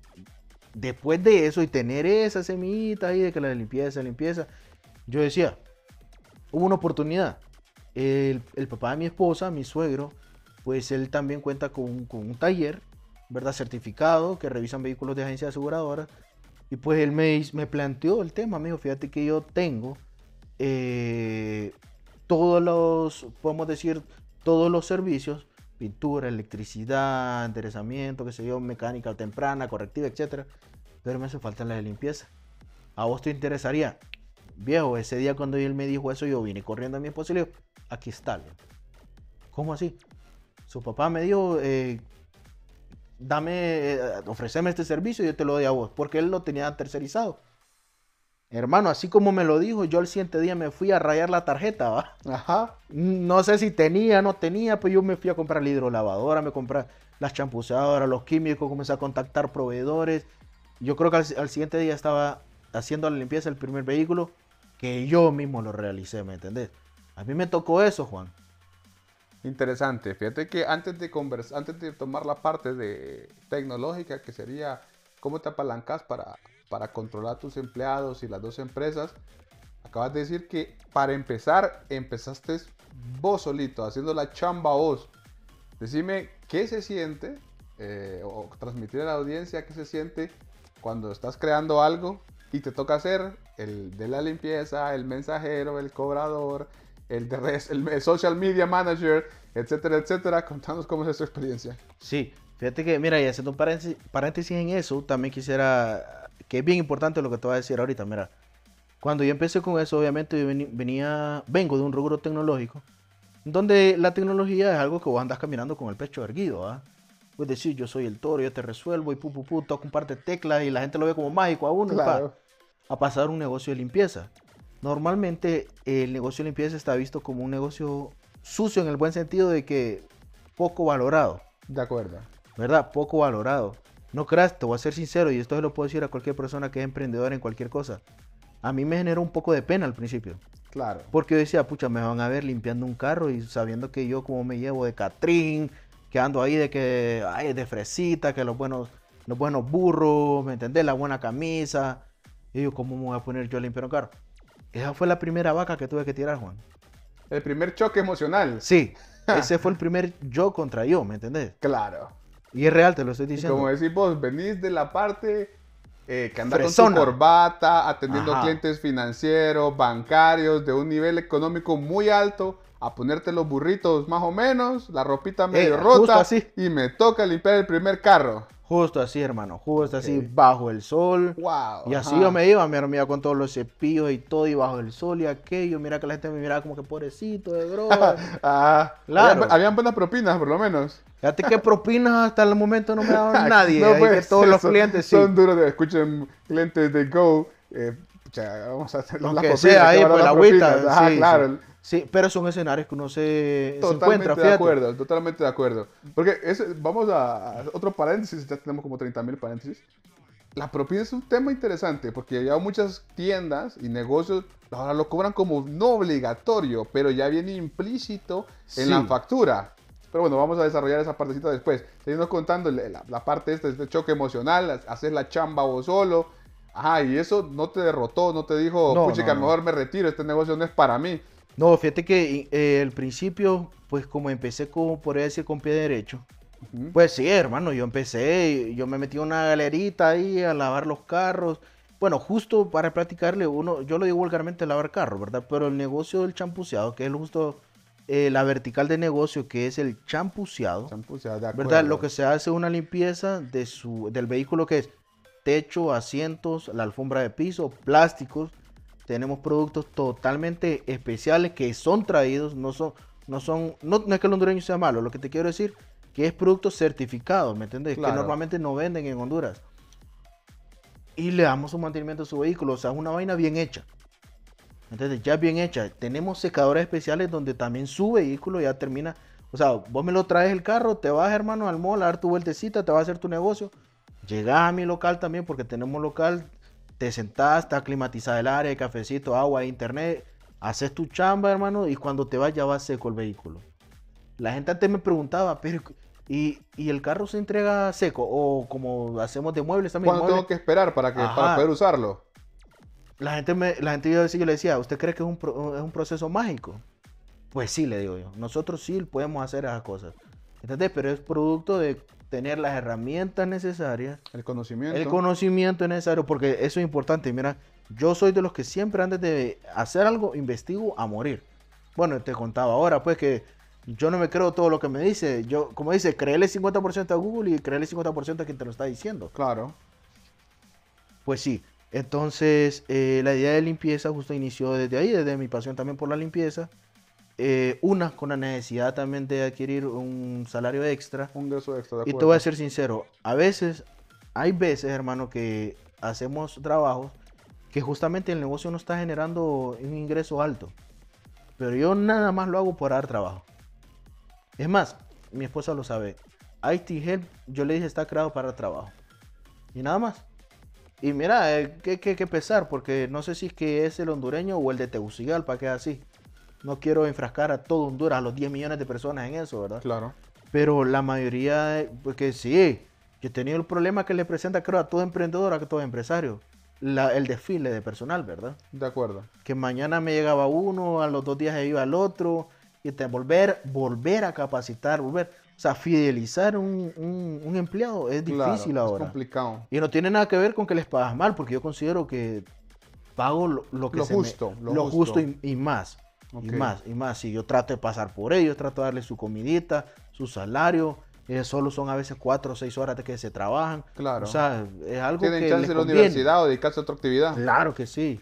después de eso y tener esa semillita ahí de que la limpieza, limpieza, yo decía, hubo una oportunidad. El, el papá de mi esposa, mi suegro, pues él también cuenta con, un- con un taller, ¿verdad? Certificado, que revisan vehículos de agencias aseguradoras. Y pues él me, hiz- me planteó el tema, me dijo, fíjate que yo tengo eh, todos los, podemos decir, todos los servicios, pintura, electricidad, enderezamiento, qué sé yo, mecánica temprana, correctiva, etcétera. Pero me hace falta la de limpieza. ¿A vos te interesaría? Viejo, ese día cuando él me dijo eso, yo vine corriendo a mi esposa y le digo, aquí está. le digo. ¿Cómo así? Su papá me dijo, eh, dame, eh, ofreceme este servicio y yo te lo doy a vos, porque él lo tenía tercerizado. Hermano, así como me lo dijo, yo el siguiente día me fui a rayar la tarjeta, ¿va? Ajá. No sé si tenía, no tenía, pues yo me fui a comprar la hidrolavadora, me compré las champuceadoras, los químicos, comencé a contactar proveedores. Yo creo que al, al siguiente día estaba haciendo la limpieza del primer vehículo que yo mismo lo realicé, ¿me entendés? A mí me tocó eso, Juan. Interesante. Fíjate que antes de conversar, antes de tomar la parte de tecnológica, que sería cómo te apalancas para, para controlar tus empleados y las dos empresas, acabas de decir que para empezar, empezaste vos solito, haciendo la chamba vos. Decime qué se siente, eh, o transmitir a la audiencia qué se siente cuando estás creando algo y te toca hacer el de la limpieza, el mensajero, el cobrador, el, de res- el, el social media manager, etcétera, etcétera. Contanos cómo es tu experiencia. Sí, fíjate que, mira, y haciendo un paréntesis, paréntesis en eso, también quisiera, que es bien importante lo que te voy a decir ahorita, mira. Cuando yo empecé con eso, obviamente yo veni- venía, vengo de un rubro tecnológico, donde la tecnología es algo que vos andas caminando con el pecho erguido, ¿ah? Pues decir, yo soy el toro, yo te resuelvo y pu, pu, pu, toco un par de teclas y la gente lo ve como mágico a uno, Claro. pa, a pasar un negocio de limpieza. Normalmente el negocio de limpieza está visto como un negocio sucio en el buen sentido de que poco valorado, De acuerdo. ¿verdad? Poco valorado. No creas, te voy a ser sincero y esto se lo puedo decir a cualquier persona que es emprendedora en cualquier cosa. A mí me generó un poco de pena al principio. Claro. Porque yo decía, pucha, me van a ver limpiando un carro y sabiendo que yo como me llevo de Catrín, que ando ahí de que, ay, de fresita, que los buenos, los buenos burros, ¿me entendés? La buena camisa. Y yo, ¿cómo me voy a poner yo a limpiar un carro? Esa fue la primera vaca que tuve que tirar, Juan. El primer choque emocional. Sí, ese fue el primer yo contra yo, ¿me entendés? Claro. Y es real, te lo estoy Y diciendo. como decís vos, venís de la parte eh, que anda Fresona. con tu corbata, atendiendo Ajá. clientes financieros, bancarios, de un nivel económico muy alto, a ponerte los burritos más o menos, la ropita medio Eh, justo rota, así. y me toca limpiar el primer carro. Justo así, hermano. Justo así, Ok. bajo el sol. Wow, Y así yo ajá. me iba, me dormía con todos los cepillos y todo, y bajo el sol y aquello. Mira que la gente me miraba como que pobrecito de brother. Ah, habían, Claro. habían buenas propinas, por lo menos. Fíjate que propinas hasta el momento no me daban nadie. No Ahí puede que todos ser, los son, clientes sí. son duros de escuchen clientes de Go. Eh, pucha, vamos a hacer las Aunque propinas, sea que ahí, van pues la las propinas. agüita. Ajá, Sí, sí. claro. Sí, pero son escenarios que uno se, se encuentra, Totalmente de fíjate. acuerdo, totalmente de acuerdo. Porque es, vamos a, a otro paréntesis, ya tenemos como treinta mil paréntesis. La propina es un tema interesante porque ya muchas tiendas y negocios ahora lo cobran como no obligatorio, pero ya viene implícito en la Sí. factura. Pero bueno, vamos a desarrollar esa partecita después. Seguimos contando la, la parte esta, este choque emocional, hacer la chamba vos solo. Ajá, y eso no te derrotó, no te dijo, No, pucha, que no, a lo no. mejor me retiro, este negocio no es para mí. No, fíjate que eh, al principio, pues como empecé como podría decir con pie derecho. Ujú. Pues sí, hermano, yo empecé, yo me metí en una galerita ahí a lavar los carros. Bueno, justo para platicarle, uno, yo lo digo vulgarmente lavar carros, ¿verdad? Pero el negocio del champuceado, que es justo eh, la vertical de negocio, que es el champuceado, Champú, o sea, de ¿verdad? Lo acuerdo. que se hace es una limpieza de su, del vehículo que es techo, asientos, la alfombra de piso, plásticos. Tenemos productos totalmente especiales que son traídos, no son, no son, no, no es que el hondureño sea malo, lo que te quiero decir que es producto certificado, ¿me entiendes? Que Claro. normalmente no venden en Honduras. Y le damos un mantenimiento a su vehículo, o sea, es una vaina bien hecha. Entonces, ya bien hecha. Tenemos secadores especiales donde también su vehículo ya termina. O sea, vos me lo traes el carro, te vas, hermano, al mall a dar tu vueltecita, te vas a hacer tu negocio. Llegas a mi local también, porque tenemos local. Te sentás, está climatizada el área, hay cafecito, agua, internet. Haces tu chamba, hermano, y cuando te vas ya va seco el vehículo. La gente antes me preguntaba, pero ¿y, y el carro se entrega seco? O como hacemos de muebles también. ¿Cuándo Muebles. tengo que esperar para, que, para Ajá. poder usarlo? La gente, me, la gente yo, decía, yo le decía, ¿usted cree que es un, pro- es un proceso mágico? Pues sí, le digo yo. Nosotros sí podemos hacer esas cosas. ¿Entendés? Pero es producto de tener las herramientas necesarias, El conocimiento. el conocimiento necesario, porque eso es importante. Mira, yo soy de los que siempre antes de hacer algo, investigo a morir. Bueno, te contaba ahora, pues que yo no me creo todo lo que me dice. Yo, como dice, créele cincuenta por ciento a Google y créele cincuenta por ciento a quien te lo está diciendo. Claro. Pues sí. Entonces, eh, la idea de limpieza justo inició desde ahí, desde mi pasión también por la limpieza. Eh, una, con la necesidad también de adquirir un salario extra. Un ingreso extra, de Y acuerdo. te voy a ser sincero, a veces, hay veces, hermano, que hacemos trabajos que justamente el negocio no está generando un ingreso alto. Pero yo nada más lo hago por dar trabajo. Es más, mi esposa lo sabe. I T Help, yo le dije, está creado para dar trabajo. Y nada más. Y mira, eh, que que que pesar, porque no sé si es que es el hondureño o el de Tegucigalpa, que es así. No quiero enfrascar a todo Honduras, a los diez millones de personas en eso, ¿verdad? Claro. Pero la mayoría, eh, porque sí, yo he tenido el problema que le presenta, creo, a todo emprendedor, a todo empresario, la- el desfile de personal, ¿verdad? De acuerdo. Que mañana me llegaba uno, a los dos días se iba al otro, y te volver, volver a capacitar, volver, o sea, fidelizar un, un- un empleado es difícil Claro, ahora. es complicado. Y no tiene nada que ver con que les pagas mal, porque yo considero que pago lo, lo que Lo se me- justo, lo lo justo. justo y, y más. Ok. Y más, y más. Si yo trato de pasar por ellos, trato de darles su comidita, su salario. eh, solo son a veces cuatro o seis horas de que se trabajan. Claro. O sea, es algo ¿Tienen que chance les de la conviene. universidad o dedicarse a otra actividad? Claro que sí.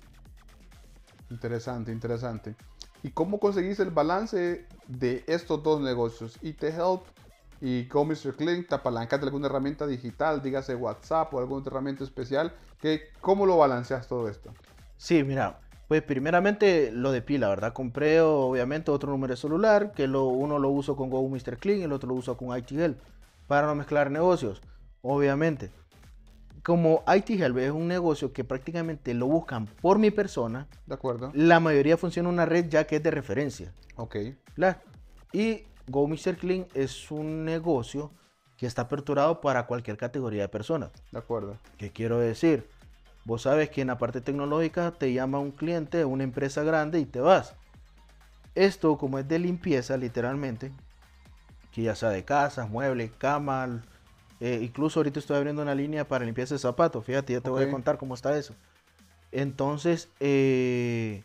Interesante, interesante. ¿Y cómo conseguís el balance de estos dos negocios? I T Help y Go mister Clean, ¿te apalancas de alguna herramienta digital, dígase WhatsApp o alguna otra herramienta especial? ¿Qué, ¿Cómo lo balanceas todo esto? Sí, mira, pues primeramente lo de pila, ¿verdad? Compré obviamente otro número de celular, que lo, uno lo uso con Go mister Clean y el otro lo uso con I T Help, para no mezclar negocios, obviamente. Como I T Help es un negocio que prácticamente lo buscan por mi persona, ¿De acuerdo? la mayoría funciona en una red ya que es de referencia. Ok. ¿Verdad? Y Go mister Clean es un negocio que está aperturado para cualquier categoría de personas. De acuerdo. ¿Qué quiero decir? Vos sabes que en la parte tecnológica te llama un cliente, una empresa grande y te vas. Esto, como es de limpieza, literalmente, que ya sea de casas, muebles, camas, Eh, incluso ahorita estoy abriendo una línea para limpieza de zapatos. Fíjate, ya te voy a Ok. contar cómo está eso. Entonces, eh,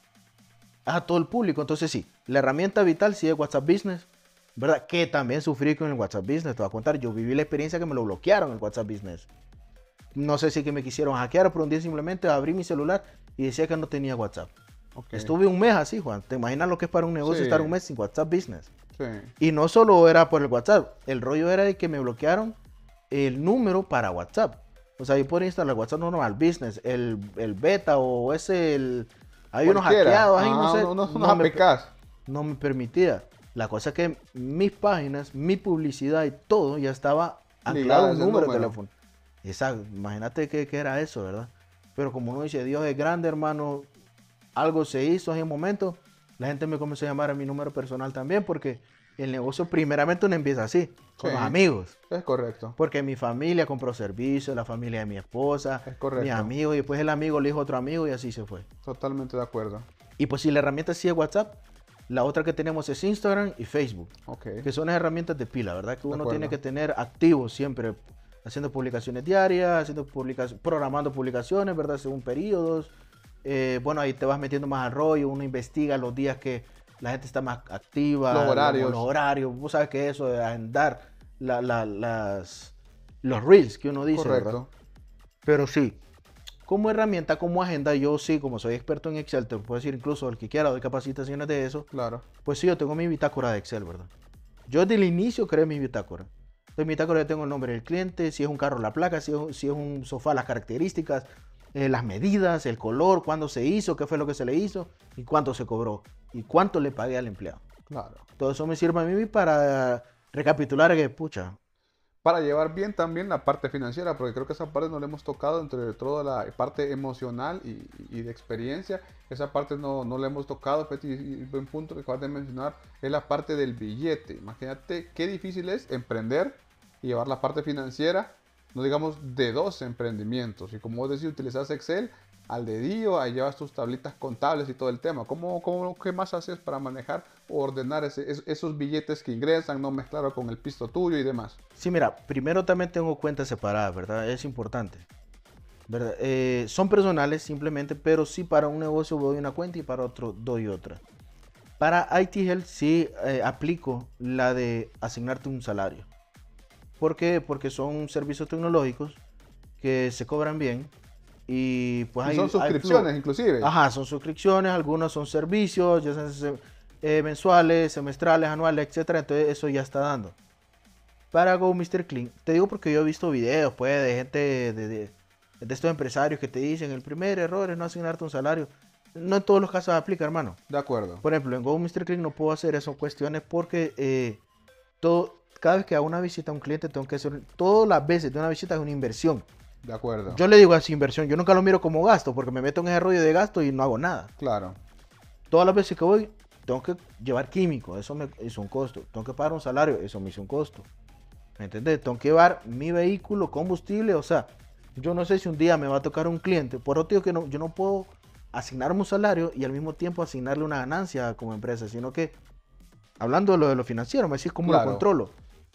a todo el público. Entonces sí, la herramienta vital sí es WhatsApp Business, ¿verdad? Que también sufrí con el WhatsApp Business, te voy a contar. Yo viví la experiencia que me lo bloquearon el WhatsApp Business. No sé si que me quisieron hackear, pero un día simplemente abrí mi celular y decía que no tenía WhatsApp. Ok. Estuve un mes así, Juan. ¿Te imaginas lo que es para un negocio Sí. estar un mes sin WhatsApp Business? Sí. Y no solo era por el WhatsApp, el rollo era de que me bloquearon el número para WhatsApp. O sea, yo podía instalar WhatsApp normal, Business, el, el beta o ese, el... Hay unos Cualquiera. hackeados ahí, Ah, no sé. unos, no unos me- A P Ks. no me permitía. La cosa es que mis páginas, mi publicidad y todo ya estaba anclado a Ligada a un ese número de número. teléfono. Exacto, imagínate que, que era eso, ¿verdad? Pero como uno dice, Dios es grande, hermano, algo se hizo en el momento, la gente me comenzó a llamar a mi número personal también, porque el negocio primeramente uno empieza así, con Sí. los amigos. Es correcto. Porque mi familia compró servicios, la familia de mi esposa, Es correcto. mis amigos, y después el amigo le dijo a otro amigo y así se fue. Totalmente de acuerdo. Y pues si la herramienta sí es WhatsApp, la otra que tenemos es Instagram y Facebook, Ok. que son las herramientas de pila, ¿verdad? Que De uno acuerdo. tiene que tener activo siempre, haciendo publicaciones diarias, haciendo publicaciones, programando publicaciones, ¿verdad? Según periodos. Eh, bueno, ahí te vas metiendo más al rollo, uno investiga los días que la gente está más activa, Los horarios. Los, horarios, vos sabes que eso de agendar la- la- las, los reels que uno dice, ¿verdad? Correcto. Pero sí, como herramienta, como agenda, yo sí, como soy experto en Excel, te puedo decir incluso el que quiera, doy capacitaciones de eso, Claro. pues sí, yo tengo mi bitácora de Excel, ¿verdad? Yo desde el inicio creé mi bitácora. En mi bitácora yo tengo el nombre del cliente, si es un carro la placa, si es, si es un sofá las características, eh, las medidas, el color, cuándo se hizo, qué fue lo que se le hizo y cuánto se cobró y cuánto le pagué al empleado. Claro. Todo eso me sirve a mí para recapitular que, pucha, Para llevar bien también la parte financiera, porque creo que esa parte no la hemos tocado entre toda la parte emocional y, y de experiencia. Esa parte no, no la hemos tocado, Peti, y el buen punto que acabas de mencionar es la parte del billete. Imagínate qué difícil es emprender y llevar la parte financiera, no digamos de dos emprendimientos. Y como vos decís, utilizas Excel al dedillo, ahí llevas tus tablitas contables y todo el tema. ¿Cómo, cómo, qué más haces para manejar o ordenar ese, es- esos billetes que ingresan, no mezclarlo con el pisto tuyo y demás? sí, mira, primero también tengo cuentas separadas, ¿verdad? Es importante. ¿Verdad? Eh, son personales simplemente, pero sí para un negocio doy una cuenta y para otro doy otra. Para I T Health sí eh, aplico la de asignarte un salario. ¿Por qué? Porque son servicios tecnológicos que se cobran bien y pues Y hay, son hay suscripciones, flujo. inclusive. Ajá, son suscripciones, algunos son servicios, ya sean se- eh, mensuales, semestrales, anuales, etcétera. Entonces eso ya está dando. Para Go mister Clean, te digo porque yo he visto videos pues de gente de, de- de estos empresarios que te dicen el primer error es no asignarte un salario. No en todos los casos aplica, hermano. De acuerdo. Por ejemplo, en Go mister Clean no puedo hacer esas cuestiones porque eh, todo, cada vez que hago una visita a un cliente tengo que hacer, todas las veces de una visita es una inversión. De acuerdo. Yo le digo así inversión, yo nunca lo miro como gasto porque me meto en ese rollo de gasto y no hago nada. Claro. Todas las veces que voy tengo que llevar químico, eso me hizo un costo. Tengo que pagar un salario, eso me hizo un costo. ¿Me entiendes? Tengo que llevar mi vehículo, combustible, o sea, yo no sé si un día me va a tocar un cliente, por otro digo que no, yo no puedo asignarme un salario y al mismo tiempo asignarle una ganancia como empresa, sino que, hablando de lo de lo financiero, me decís cómo Claro. lo controlo.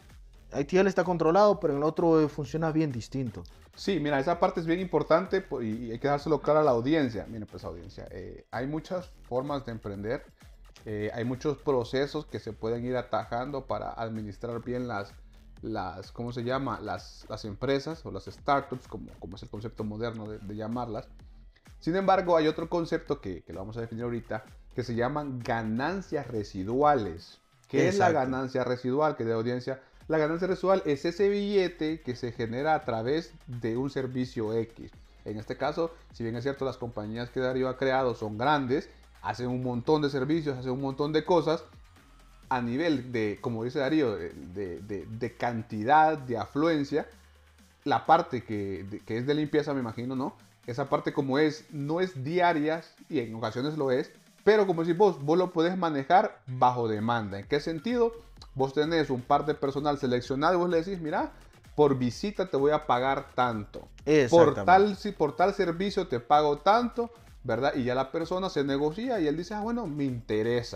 I T L está controlado, pero en el otro eh, funciona bien distinto. Sí, mira, esa parte es bien importante po- y hay que dárselo claro a la audiencia. Miren, pues audiencia, eh, hay muchas formas de emprender, eh, hay muchos procesos que se pueden ir atajando para administrar bien las, las ¿cómo se llama? Las, las empresas o las startups, como, como es el concepto moderno de, de llamarlas. Sin embargo, hay otro concepto que, que lo vamos a definir ahorita, que se llaman ganancias residuales. ¿Qué es la Exacto. ganancia residual? Que de audiencia, la ganancia residual es ese billete que se genera a través de un servicio X. En este caso, si bien es cierto, las compañías que Darío ha creado son grandes, hacen un montón de servicios, hacen un montón de cosas, a nivel de, como dice Darío, de, de- de- de cantidad, de afluencia, la parte que, de- que es de limpieza, me imagino, ¿no? Esa parte como es, no es diaria, y en ocasiones lo es, pero como decís vos, vos lo podés manejar bajo demanda. ¿En qué sentido? Vos tenés un par de personal seleccionado y vos le decís, mira, por visita te voy a pagar tanto. Por Exactamente. tal, si por tal servicio te pago tanto, ¿verdad? Y ya la persona se negocia y él dice, ah, bueno, me interesa.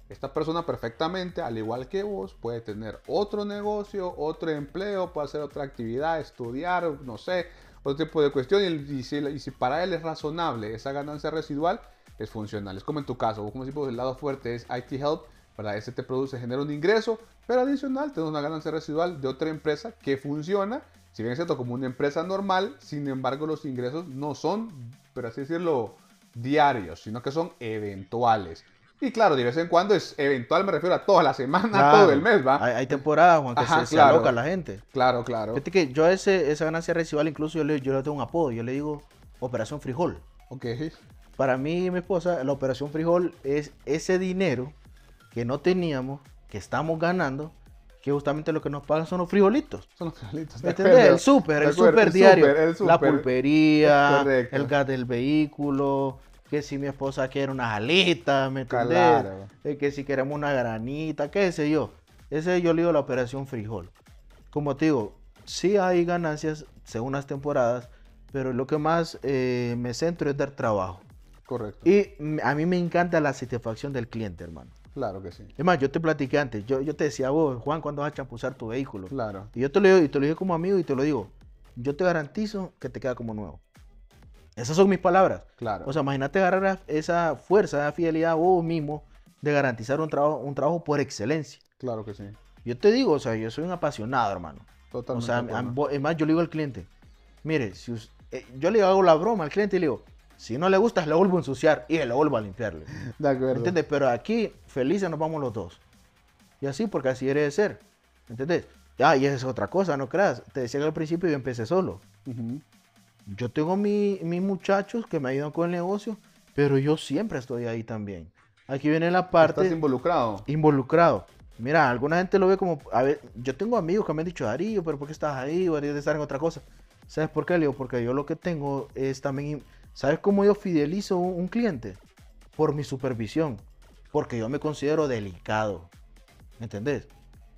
Esta persona perfectamente, al igual que vos, puede tener otro negocio, otro empleo, puede hacer otra actividad, estudiar, no sé, otro tipo de cuestión. Y, y, si, y si para él es razonable esa ganancia residual, es funcional. Es como en tu caso, vos como decimos, el lado fuerte es I T Help, para ese te produce, genera un ingreso, pero adicional tenés una ganancia residual de otra empresa que funciona, si bien es cierto, como una empresa normal. Sin embargo, los ingresos no son, por así decirlo, diarios, sino que son eventuales. Y claro, de vez en cuando es eventual, me refiero a toda la semana, todo el Claro, mes, ¿va? hay, hay temporadas, Juan, que Ajá, se, se aloca claro, la gente. claro, claro. Fíjate que yo a ese, esa ganancia residual incluso yo le, yo le tengo un apodo, yo le digo Operación Frijol. Ok, Para mí y mi esposa, la Operación Frijol es ese dinero que no teníamos, que estamos ganando, que justamente lo que nos pagan son los frijolitos. son los frijolitos, ¿Me de entendés? acuerdo. El súper, De el acuerdo, súper el diario. súper, el La súper. pulpería, Correcto. el gas del vehículo, que si mi esposa quiere unas alitas, ¿me entendés? Claro. Eh, que si queremos una granita, qué sé yo. Ese yo le digo la Operación Frijol. Como te digo, sí hay ganancias según las temporadas, pero lo que más eh, me centro es dar trabajo. Correcto. Y mm, a mí me encanta la satisfacción del cliente, hermano. Claro que sí. Es más, yo te platiqué antes, yo, yo te decía a vos, Juan, ¿cuándo vas a champuzar tu vehículo? Claro. Y yo te lo digo, y te lo digo como amigo y te lo digo, yo te garantizo que te queda como nuevo. Esas son mis palabras. Claro. O sea, imagínate agarrar esa fuerza, esa fidelidad vos mismo de garantizar un trabajo, un trabajo por excelencia. Claro que sí. Yo te digo, o sea, yo soy un apasionado, hermano. Totalmente. O sea, de a- acuerdo. a- es más, yo le digo al cliente, mire, si us- eh, yo le hago la broma al cliente y le digo, si no le gusta, le vuelvo a ensuciar y le vuelvo a limpiarle. De acuerdo. ¿Me entiendes? Pero aquí, felices nos vamos los dos. Y así, porque así debe de ser. ¿Me entiendes? Ah, y esa es otra cosa, no creas. Te decía que al principio yo empecé solo. Ujú. Yo tengo mi- mis muchachos que me ayudan con el negocio, pero yo siempre estoy ahí también. Aquí viene la Estás parte involucrado. involucrado. Mira, alguna gente lo ve como, a ver, yo tengo amigos que me han dicho, Darío, pero ¿por qué estás ahí? Deberías de estar en otra cosa. ¿Sabes por qué, Le digo? Porque yo lo que tengo es también, ¿sabes cómo yo fidelizo un, un cliente? Por mi supervisión, porque yo me considero delicado, ¿me entendés?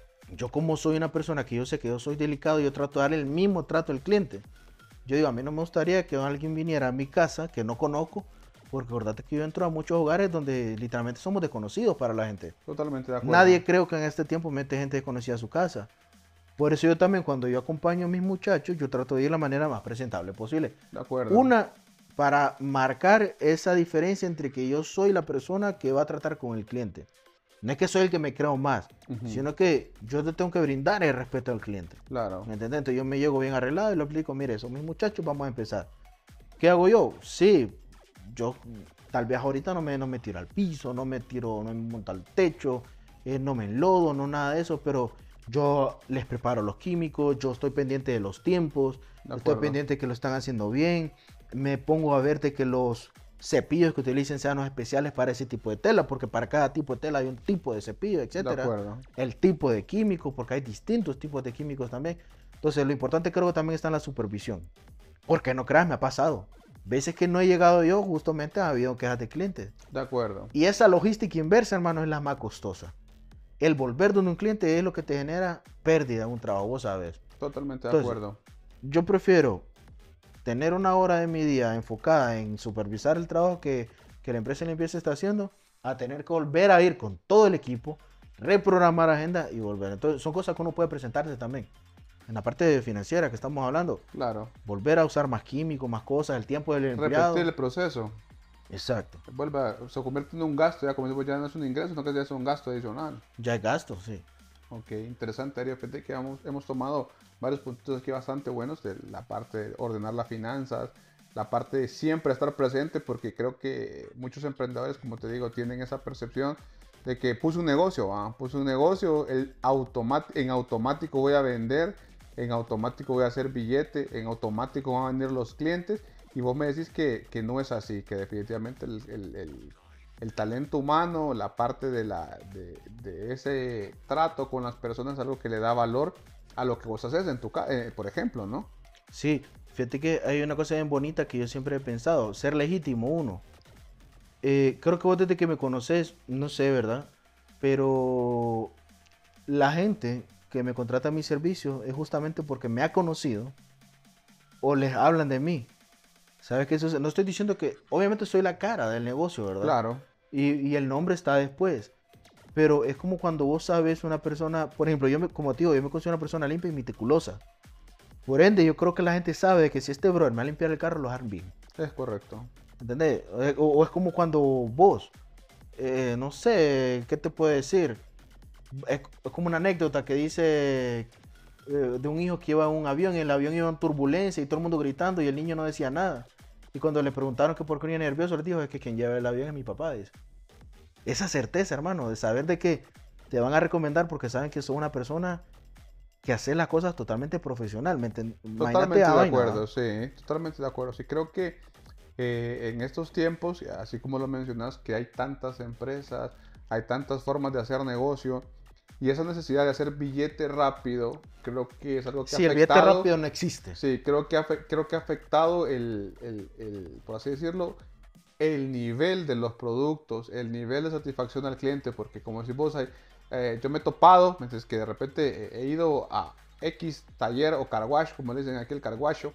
Yo como soy una persona que yo sé que yo soy delicado, yo trato de darle el mismo trato al cliente. Yo digo, a mí no me gustaría que alguien viniera a mi casa que no conozco, porque acordate que yo entro a muchos hogares donde literalmente somos desconocidos para la gente. Totalmente de acuerdo. Nadie creo que en este tiempo mete gente desconocida a su casa. Por eso yo también cuando yo acompaño a mis muchachos, yo trato de ir de la manera más presentable posible. De acuerdo. Una, para marcar esa diferencia entre que yo soy la persona que va a tratar con el cliente. No es que soy el que me creo más, Ujú. sino que yo te tengo que brindar el respeto al cliente. Claro. ¿Me entiendes? Entonces yo me llego bien arreglado y le explico, mire, son mis muchachos, vamos a empezar. ¿Qué hago yo? Sí, yo tal vez ahorita no me, no me tiro al piso, no me tiro, no me monto al techo, eh, no me enlodo, no nada de eso, pero yo les preparo los químicos, yo estoy pendiente de los tiempos, De estoy acuerdo. pendiente de que lo están haciendo bien, me pongo a ver de que los cepillos que utilicen sean los especiales para ese tipo de tela, porque para cada tipo de tela hay un tipo de cepillo, De etcétera. acuerdo. El tipo de químico, porque hay distintos tipos de químicos también. Entonces, lo importante creo que también está en la supervisión. Porque no creas, me ha pasado. Veces que no he llegado yo, justamente ha habido quejas de clientes. De acuerdo. Y esa logística inversa, hermano, es la más costosa. El volver donde un cliente es lo que te genera pérdida en un trabajo, vos sabes. Totalmente de Entonces, acuerdo. Yo prefiero tener una hora de mi día enfocada en supervisar el trabajo que, que la empresa de limpieza está haciendo, a tener que volver a ir con todo el equipo, reprogramar agenda y volver. Entonces, son cosas que uno puede presentarse también. En la parte financiera que estamos hablando, Claro. volver a usar más químicos, más cosas, el tiempo del empleado. Repetir el proceso. Exacto. Vuelve a, se convierte en un gasto, ya como decimos, ya no es un ingreso, sino que ya es un gasto adicional. Ya hay gastos, sí. Ok, interesante, Darío. Fíjate que hemos, hemos tomado varios puntos aquí bastante buenos de la parte de ordenar las finanzas, la parte de siempre estar presente, porque creo que muchos emprendedores, como te digo, tienen esa percepción de que puse un negocio, ¿va? Puse un negocio, el automat en automático voy a vender, en automático voy a hacer billete, en automático van a venir los clientes, y vos me decís que, que no es así, que definitivamente el, el, el el talento humano, la parte de, la, de, de ese trato con las personas es algo que le da valor a lo que vos haces en tu casa, eh, por ejemplo, ¿no? Sí, fíjate que hay una cosa bien bonita que yo siempre he pensado, ser legítimo uno. Eh, creo que vos desde que me conoces, no sé, ¿verdad? Pero la gente que me contrata mis servicios es justamente porque me ha conocido o les hablan de mí. ¿Sabes qué? Eso, no estoy diciendo que, obviamente soy la cara del negocio, ¿verdad? Claro. Y, y el nombre está después. Pero es como cuando vos sabes una persona, por ejemplo, yo me, como te digo, yo me considero una persona limpia y meticulosa. Por ende, yo creo que la gente sabe que si este brother me va a limpiar el carro, lo harán bien. Es correcto. ¿Entendés? O, o es como cuando vos, eh, no sé, ¿qué te puedo decir? Es, es como una anécdota que dice eh, de un hijo que iba en un avión y el avión iba en turbulencia y todo el mundo gritando y el niño no decía nada. Y cuando le preguntaron que por qué venía nervioso, le dijo, es que quien lleva el avión es mi papá, dice. Esa certeza, hermano, de saber de que te van a recomendar porque saben que sos una persona que hace las cosas totalmente profesionalmente. Totalmente de acuerdo, sí, totalmente de acuerdo. Sí, creo que eh, en estos tiempos, así como lo mencionas, que hay tantas empresas, hay tantas formas de hacer negocio y esa necesidad de hacer billete rápido, creo que es algo que sí, ha afectado. Sí, el billete rápido no existe. Sí, creo que ha, creo que ha afectado el, el, el, por así decirlo, el nivel de los productos, el nivel de satisfacción al cliente, porque como decís vos, hay, eh, yo me he topado, mientras que de repente he ido a X taller o carwash, como le dicen aquí el carwasho,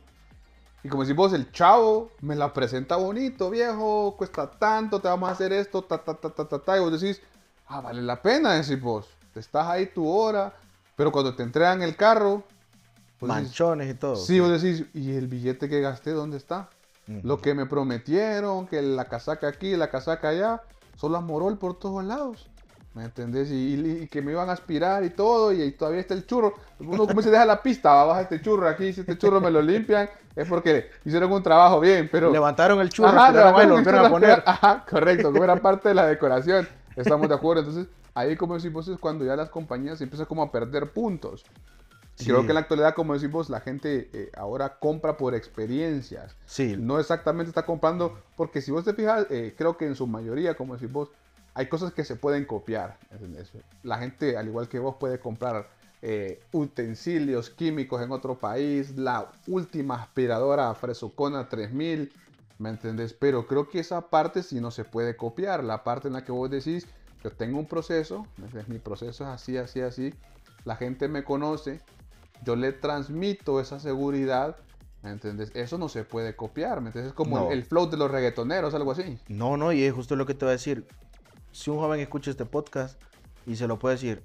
y como decís vos, el chavo me la presenta bonito, viejo, cuesta tanto, te vamos a hacer esto, ta, ta, ta, ta, ta, ta, y vos decís, ah, vale la pena, decís vos, te estás ahí tu hora, pero cuando te entregan el carro, manchones decís, y todo. Sí, vos decís, ¿y el billete que gasté dónde está? Uh-huh. Lo que me prometieron, que la casaca aquí, la casaca allá, solo amorol por todos lados. ¿Me entendés? Y, y, y que me iban a aspirar y todo, y, y todavía está el churro. Uno como se deja la pista, baja este churro aquí, si este churro me lo limpian, es porque hicieron un trabajo bien, pero... Levantaron el churro, ajá, levantaron lo volvieron a poner. Ajá, correcto, como era parte de la decoración. Estamos de acuerdo. Entonces, ahí como decimos es cuando ya las compañías empiezan como a perder puntos. Sí. Creo que en la actualidad, como decimos, la gente eh, ahora compra por experiencias. Sí. No exactamente está comprando, porque si vos te fijas, eh, creo que en su mayoría, como decís vos, hay cosas que se pueden copiar. ¿Entendés? La gente, al igual que vos, puede comprar eh, utensilios químicos en otro país, la última aspiradora Fresocona tres mil, ¿me entendés? Pero creo que esa parte sí no se puede copiar. La parte en la que vos decís, yo tengo un proceso, mi proceso es así, así, así, la gente me conoce, yo le transmito esa seguridad, ¿me entiendes? Eso no se puede copiar, ¿me entiendes? Es como no. el, el flow de los reggaetoneros, algo así. No, no, y es justo lo que te voy a decir. Si un joven escucha este podcast y se lo puede decir,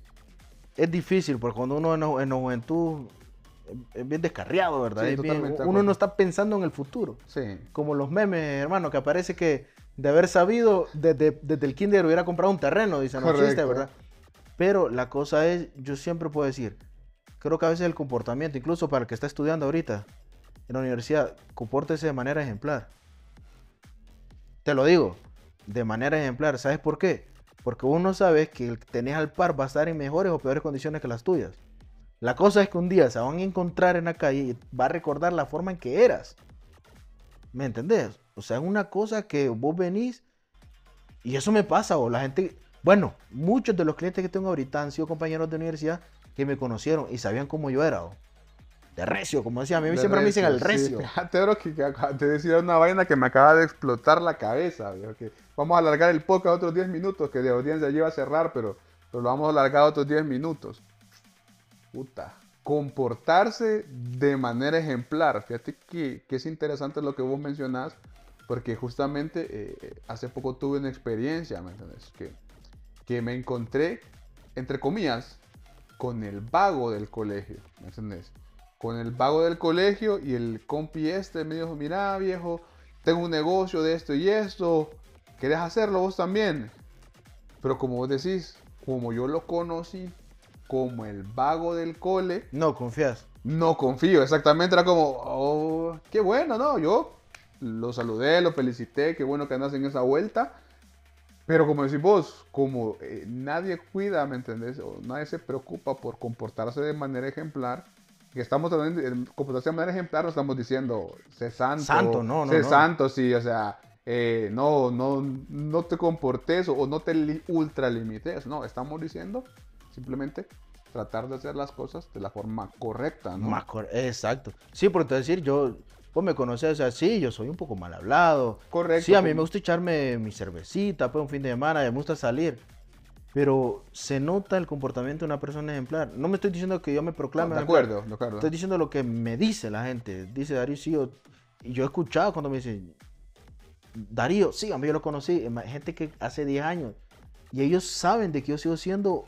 es difícil porque cuando uno en la, en la juventud es bien descarriado, ¿verdad? Sí, es bien, uno acuerdo. No está pensando en el futuro. Sí. Como los memes, hermano, que aparece que de haber sabido desde, desde el kinder hubiera comprado un terreno, dicen los chistes, ¿verdad? Pero la cosa es, yo siempre puedo decir, creo que a veces el comportamiento, incluso para el que está estudiando ahorita en la universidad, compórtese de manera ejemplar. Te lo digo, de manera ejemplar. ¿Sabes por qué? Porque uno sabe que el que tenés al par va a estar en mejores o peores condiciones que las tuyas. La cosa es que un día se van a encontrar en la calle y va a recordar la forma en que eras. ¿Me entendés? O sea, es una cosa que vos venís y eso me pasa, o la gente... Bueno, muchos de los clientes que tengo ahorita han sido compañeros de universidad que me conocieron y sabían cómo yo era. ¿O? De recio, como decía, a mí de siempre recio, me dicen el recio. Sí. Fíjate, bro, que, que te decía una vaina que me acaba de explotar la cabeza. Que vamos a alargar el podcast otros diez minutos, que de audiencia lleva a cerrar, pero, pero lo vamos a alargar otros diez minutos. Puta. Comportarse de manera ejemplar. Fíjate que, que es interesante lo que vos mencionás, porque justamente eh, hace poco tuve una experiencia, ¿me entiendes? Que, que me encontré, entre comillas, con el vago del colegio, ¿me entiendes? Con el vago del colegio y el compi este me dijo, mira viejo, tengo un negocio de esto y esto, ¿querés hacerlo vos también? Pero como vos decís, como yo lo conocí como el vago del cole, no confías. No confío, exactamente, era como, oh, qué bueno, ¿no? Yo lo saludé, lo felicité, qué bueno que andas en esa vuelta. Pero como decís vos, como eh, nadie cuida, ¿me entendés? O nadie se preocupa por comportarse de manera ejemplar. Que estamos hablando de comportarse de manera ejemplar, no estamos diciendo, sé santo. Santo, no, no, Sé no. santo, sí, o sea, eh, no, no, no te comportes o no te li ultralimites. No, estamos diciendo simplemente tratar de hacer las cosas de la forma correcta, ¿no? Más cor Exacto. Sí, por decir, yo... Vos me conocés, o sea, sí, yo soy un poco mal hablado. Correcto. Sí, a mí me gusta echarme mi cervecita, pues un fin de semana, me gusta salir. Pero se nota el comportamiento de una persona ejemplar. No me estoy diciendo que yo me proclame. No, de acuerdo, de acuerdo. Estoy diciendo lo que me dice la gente. Dice Darío, sí, yo, y yo he escuchado cuando me dicen, Darío, sí, a mí yo lo conocí. Gente que hace diez años Y ellos saben de que yo sigo siendo,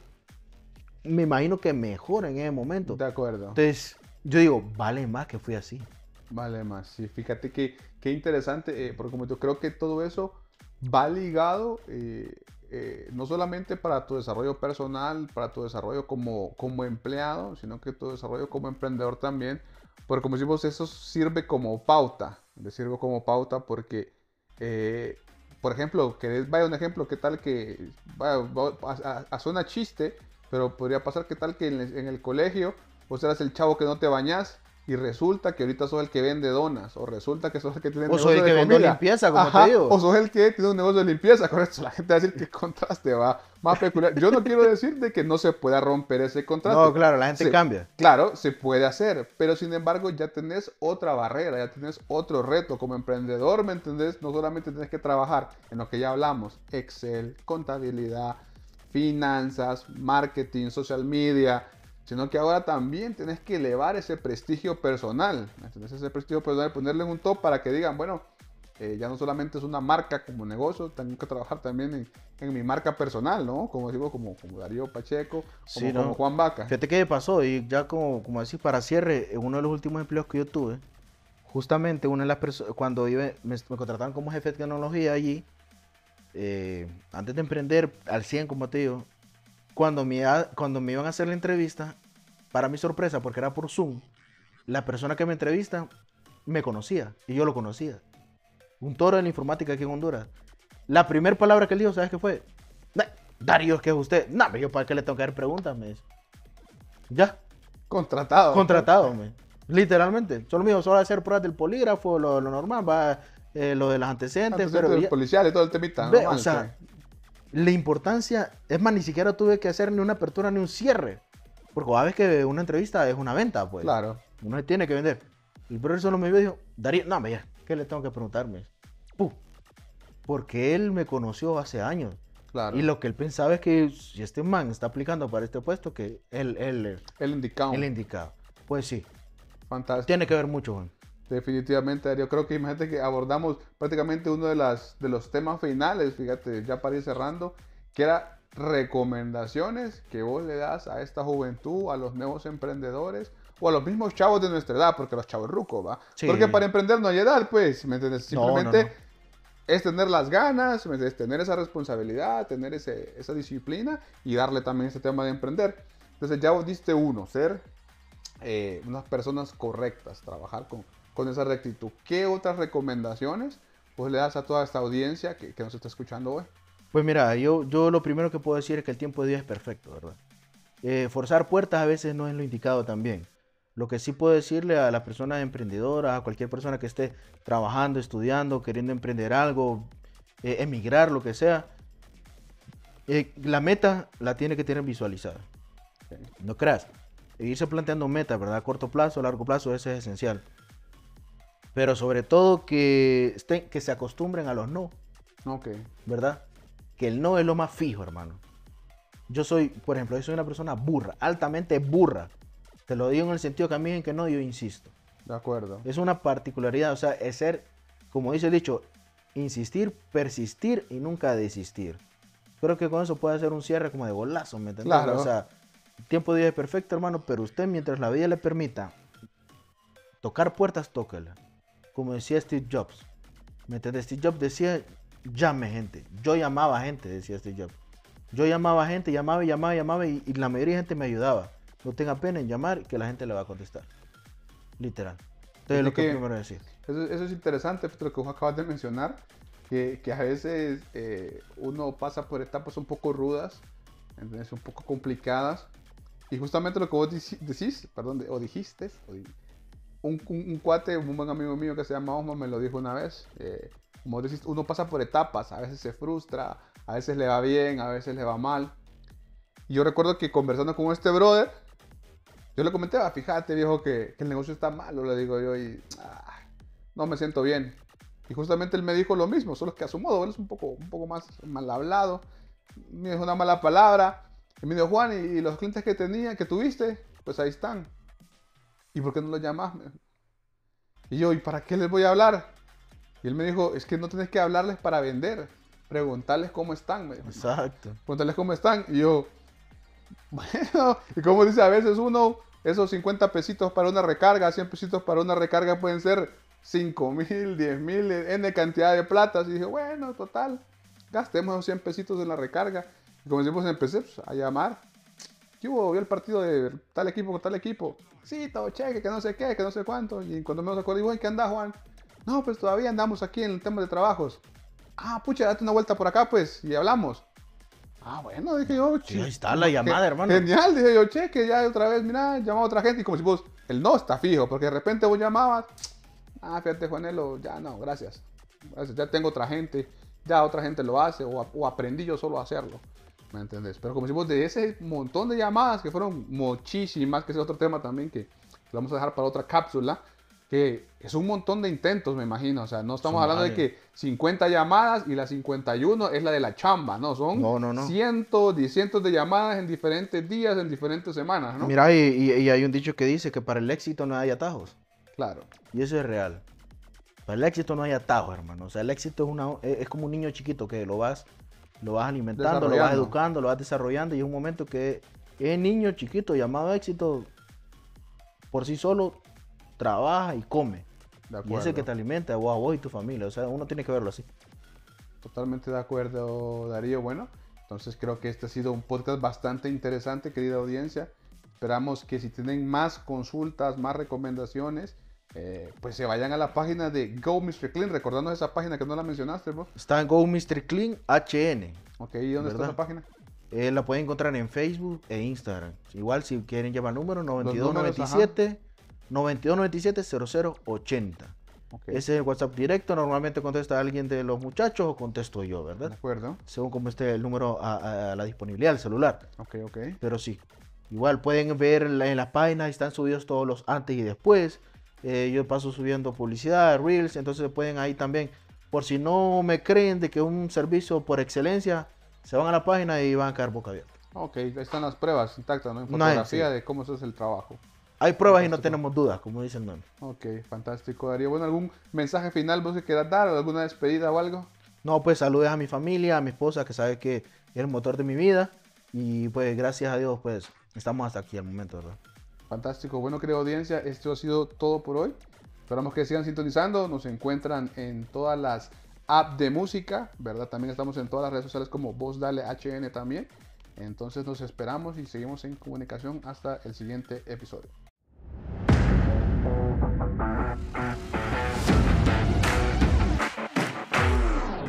me imagino que mejor en ese momento. De acuerdo. Entonces, yo digo, vale más que fui así. Vale más, sí, fíjate que qué interesante, eh, porque como yo creo que todo eso va ligado eh, eh, no solamente para tu desarrollo personal, para tu desarrollo como, como empleado, sino que tu desarrollo como emprendedor también, porque como decimos, eso sirve como pauta, le sirve como pauta porque, eh, por ejemplo, que vaya un ejemplo, qué tal que, vaya, va- a, a- a- suena chiste, pero podría pasar qué tal que en el, en el colegio vos eras el chavo que no te bañás y resulta que ahorita sos el que vende donas, o resulta que sos el que tiene O soy negocio el de que vendo comida. limpieza, como te Ajá, digo. o sos el que tiene un negocio de limpieza, con esto la gente va a decir que contraste va más peculiar. Yo no quiero decir de que no se pueda romper ese contraste. No, claro, la gente Se- cambia. claro, se puede hacer, pero sin embargo ya tenés otra barrera, ya tenés otro reto como emprendedor, ¿me entendés? No solamente tenés que trabajar en lo que ya hablamos, Excel, contabilidad, finanzas, marketing, social media, sino que ahora también tenés que elevar ese prestigio personal, ¿me entiendes? Ese prestigio personal, ponerle un top para que digan, bueno, eh, ya no solamente es una marca como negocio, tengo que trabajar también en, en mi marca personal, ¿no? Como digo, como, como Darío Pacheco, como, Sí, como no. Juan Vaca. Fíjate qué me pasó, y ya como, como decir, para cierre, en uno de los últimos empleos que yo tuve, justamente una de las personas, cuando iba- me, me contrataron como jefe de tecnología allí, eh, antes de emprender al cien como te digo, cuando me, iba- cuando me iban a hacer la entrevista, para mi sorpresa, porque era por Zoom, la persona que me entrevista me conocía y yo lo conocía. Un toro de la informática aquí en Honduras. La primera palabra que él dijo, ¿sabes qué fue? "Nah, Darío, ¿qué es usted? No, me yo para qué le tengo que dar preguntas, me dice. Ya, Contratado. contratado, me. Literalmente. Solo me dijo, solo hacer pruebas del polígrafo, lo, lo normal, va, eh, lo de los antecedentes, pero Antecedentes ya- policiales, todo el temita, ve, normal, o sea, sí. la importancia, es más, ni siquiera tuve que hacer ni una apertura ni un cierre. Porque sabes que una entrevista es una venta, pues. Claro. Uno se tiene que vender. El brother solo me vio y dijo, Darío, no, me ya, ¿qué le tengo que preguntarme? Puh, porque él me conoció hace años. Claro. Y lo que él pensaba es que si este man está aplicando para este puesto, que él, él, El indicado. él indicado. Pues sí, Fantástico. tiene que ver mucho, man. Definitivamente, Darío. Creo que imagínate que abordamos prácticamente uno de, las, de los temas finales, fíjate, ya para ir cerrando, que era recomendaciones que vos le das a esta juventud, a los nuevos emprendedores o a los mismos chavos de nuestra edad, porque los chavos rucos, ¿va? Sí. Porque para emprender no hay edad, pues, ¿me entiendes? No, no, Simplemente no. es tener las ganas, ¿me entiendes? Tener esa responsabilidad, tener ese, esa disciplina y darle también ese tema de emprender. Entonces ya vos diste uno, ser eh, unas personas correctas, trabajar con, con esa rectitud. ¿Qué otras recomendaciones pues le das a toda esta audiencia que, que nos está escuchando hoy? Pues mira, yo, yo lo primero que puedo decir es que el tiempo de Dios es perfecto, ¿verdad? Eh, forzar puertas a veces no es lo indicado también. Lo que sí puedo decirle a las personas emprendedoras, a cualquier persona que esté trabajando, estudiando, queriendo emprender algo, eh, emigrar, lo que sea, eh, la meta la tiene que tener visualizada. No creas. E irse planteando metas, ¿verdad? A corto plazo, a largo plazo, eso es esencial. Pero sobre todo que, estén, que se acostumbren a los no, Ok, ¿verdad? Que el no es lo más fijo, hermano. Yo soy, por ejemplo, yo soy una persona burra, altamente burra. Te lo digo en el sentido que a mí en que no, yo insisto. de acuerdo. Es una particularidad, o sea, es ser, como dice el dicho, insistir, persistir y nunca desistir. Creo que con eso puede hacer un cierre como de golazo, ¿me entiendes? Claro. O sea, el tiempo de Dios es perfecto, hermano, pero usted mientras la vida le permita tocar puertas, tóquela. Como decía Steve Jobs. ¿Me entiendes? Steve Jobs decía, llame gente. Yo llamaba gente, decía Steve Jobs. Yo llamaba gente, llamaba y llamaba y llamaba y, y la mayoría de gente me ayudaba. No tenga pena en llamar que la gente le va a contestar. Literal. Entonces Así lo que, que- primero decir. Eso, eso es interesante, lo que vos acabas de mencionar, que, que a veces eh, uno pasa por etapas un poco rudas, ¿entendés? Un poco complicadas, y justamente lo que vos dici- decís, perdón, de- o dijiste, o di- un, un- un cuate, un buen amigo mío que se llama Osmo me lo dijo una vez, eh, como vos decís, uno pasa por etapas, a veces se frustra, a veces le va bien, a veces le va mal, y yo recuerdo que conversando con este brother, yo le comenté, "Ah, fíjate viejo que, que el negocio está malo", le digo yo, y ah, no me siento bien. Y justamente él me dijo lo mismo, solo que a su modo, él es un poco, un poco más mal hablado, me dijo una mala palabra, y me dijo, Juan, ¿y, y los clientes que tenía, que tuviste? Pues ahí están. ¿Y por qué no los llamas? Me dijo. Y yo, ¿y para qué les voy a hablar? Y él me dijo, es que no tienes que hablarles para vender, preguntarles cómo están. Me dijo. Exacto. Preguntarles cómo están. Y yo, bueno, y como dice a veces uno, esos cincuenta pesitos para una recarga, cien pesitos para una recarga pueden ser cinco mil, diez mil, N cantidad de platas. Y dije, bueno, total, gastemos esos cien pesitos en la recarga. Y como decimos, empecé pues, a llamar. ¿Qué hubo? ¿Vio el partido de tal equipo con tal equipo? Sí, todo cheque, que no sé qué, que no sé cuánto. Y cuando me acuerdo, digo, ¿en qué andás, Juan? No, pues todavía andamos aquí en el tema de trabajos. Ah, pucha, date una vuelta por acá, pues, y hablamos. Ah, bueno, dije yo, Sí, ahí está la llamada, hermano. Genial, dije yo, cheque, ya otra vez, mira, llamaba a otra gente. Y como si vos, el no está fijo, porque de repente vos llamabas. Ah, fíjate, Juanelo, ya no, gracias. Gracias, ya tengo otra gente, ya otra gente lo hace, o, o aprendí yo solo a hacerlo. ¿Me entendés? Pero como decimos, de ese montón de llamadas, que fueron muchísimas, que ese es otro tema también que lo vamos a dejar para otra cápsula, que es un montón de intentos, me imagino. O sea, no estamos Son hablando varios. de que cincuenta llamadas y la cincuenta y uno es la de la chamba, ¿no? Son No, no, no. cientos y cientos de llamadas en diferentes días, en diferentes semanas, ¿no? Mira, y, y- y hay un dicho que dice que para el éxito no hay atajos. Claro. Y eso es real. Para el éxito no hay atajos, hermano. O sea, el éxito es, una, es es como un niño chiquito que lo vas, lo vas alimentando, lo vas Desarrollando. educando, lo vas desarrollando y es un momento que el niño chiquito llamado éxito por sí solo trabaja y come. De Y acuerdo. es el que te alimenta a vos, a vos y tu familia. O sea, uno tiene que verlo así. Totalmente de acuerdo, Darío. Bueno, entonces creo que este ha sido un podcast bastante interesante, querida audiencia. Esperamos que si tienen más consultas, más recomendaciones, eh, pues se vayan a la página de Go mister Clean, recordando esa página que no la mencionaste, vos. Está en Go mister Clean H N. Ok, ¿y dónde está ¿Verdad? esa página? Eh, la pueden encontrar en Facebook e Instagram. Igual si quieren llevar número noventa y dos números, noventa y siete noventa y dos noventa y siete cero cero ochenta. Ok, Ese es el WhatsApp directo. Normalmente contesta alguien de los muchachos o contesto yo, de ¿verdad? acuerdo. Según como esté el número a, a- a la disponibilidad del celular. Ok, ok. Pero sí, igual pueden ver en la- en las páginas, están subidos todos los antes y después. Eh, yo paso subiendo publicidad, reels, entonces pueden ahí también. Por si no me creen de que es un servicio por excelencia, se van a la página y van a quedar boca abierta. Ok, ahí están las pruebas intactas, ¿no? En No hay, fotografía sí. de cómo se hace el trabajo. Hay pruebas y no Fantástico. tenemos dudas, como dice el nombre. Ok, fantástico, Darío. Bueno, ¿algún mensaje final vos que quieras dar? ¿Alguna despedida o algo? No, pues saludes a mi familia, a mi esposa, que sabe que es el motor de mi vida. Y pues gracias a Dios, pues estamos hasta aquí al momento, ¿verdad? Fantástico. Bueno, querida audiencia, esto ha sido todo por hoy. Esperamos que sigan sintonizando. Nos encuentran en todas las apps de música, ¿verdad? También estamos en todas las redes sociales como Voz Dale H N también. Entonces nos esperamos y seguimos en comunicación hasta el siguiente episodio.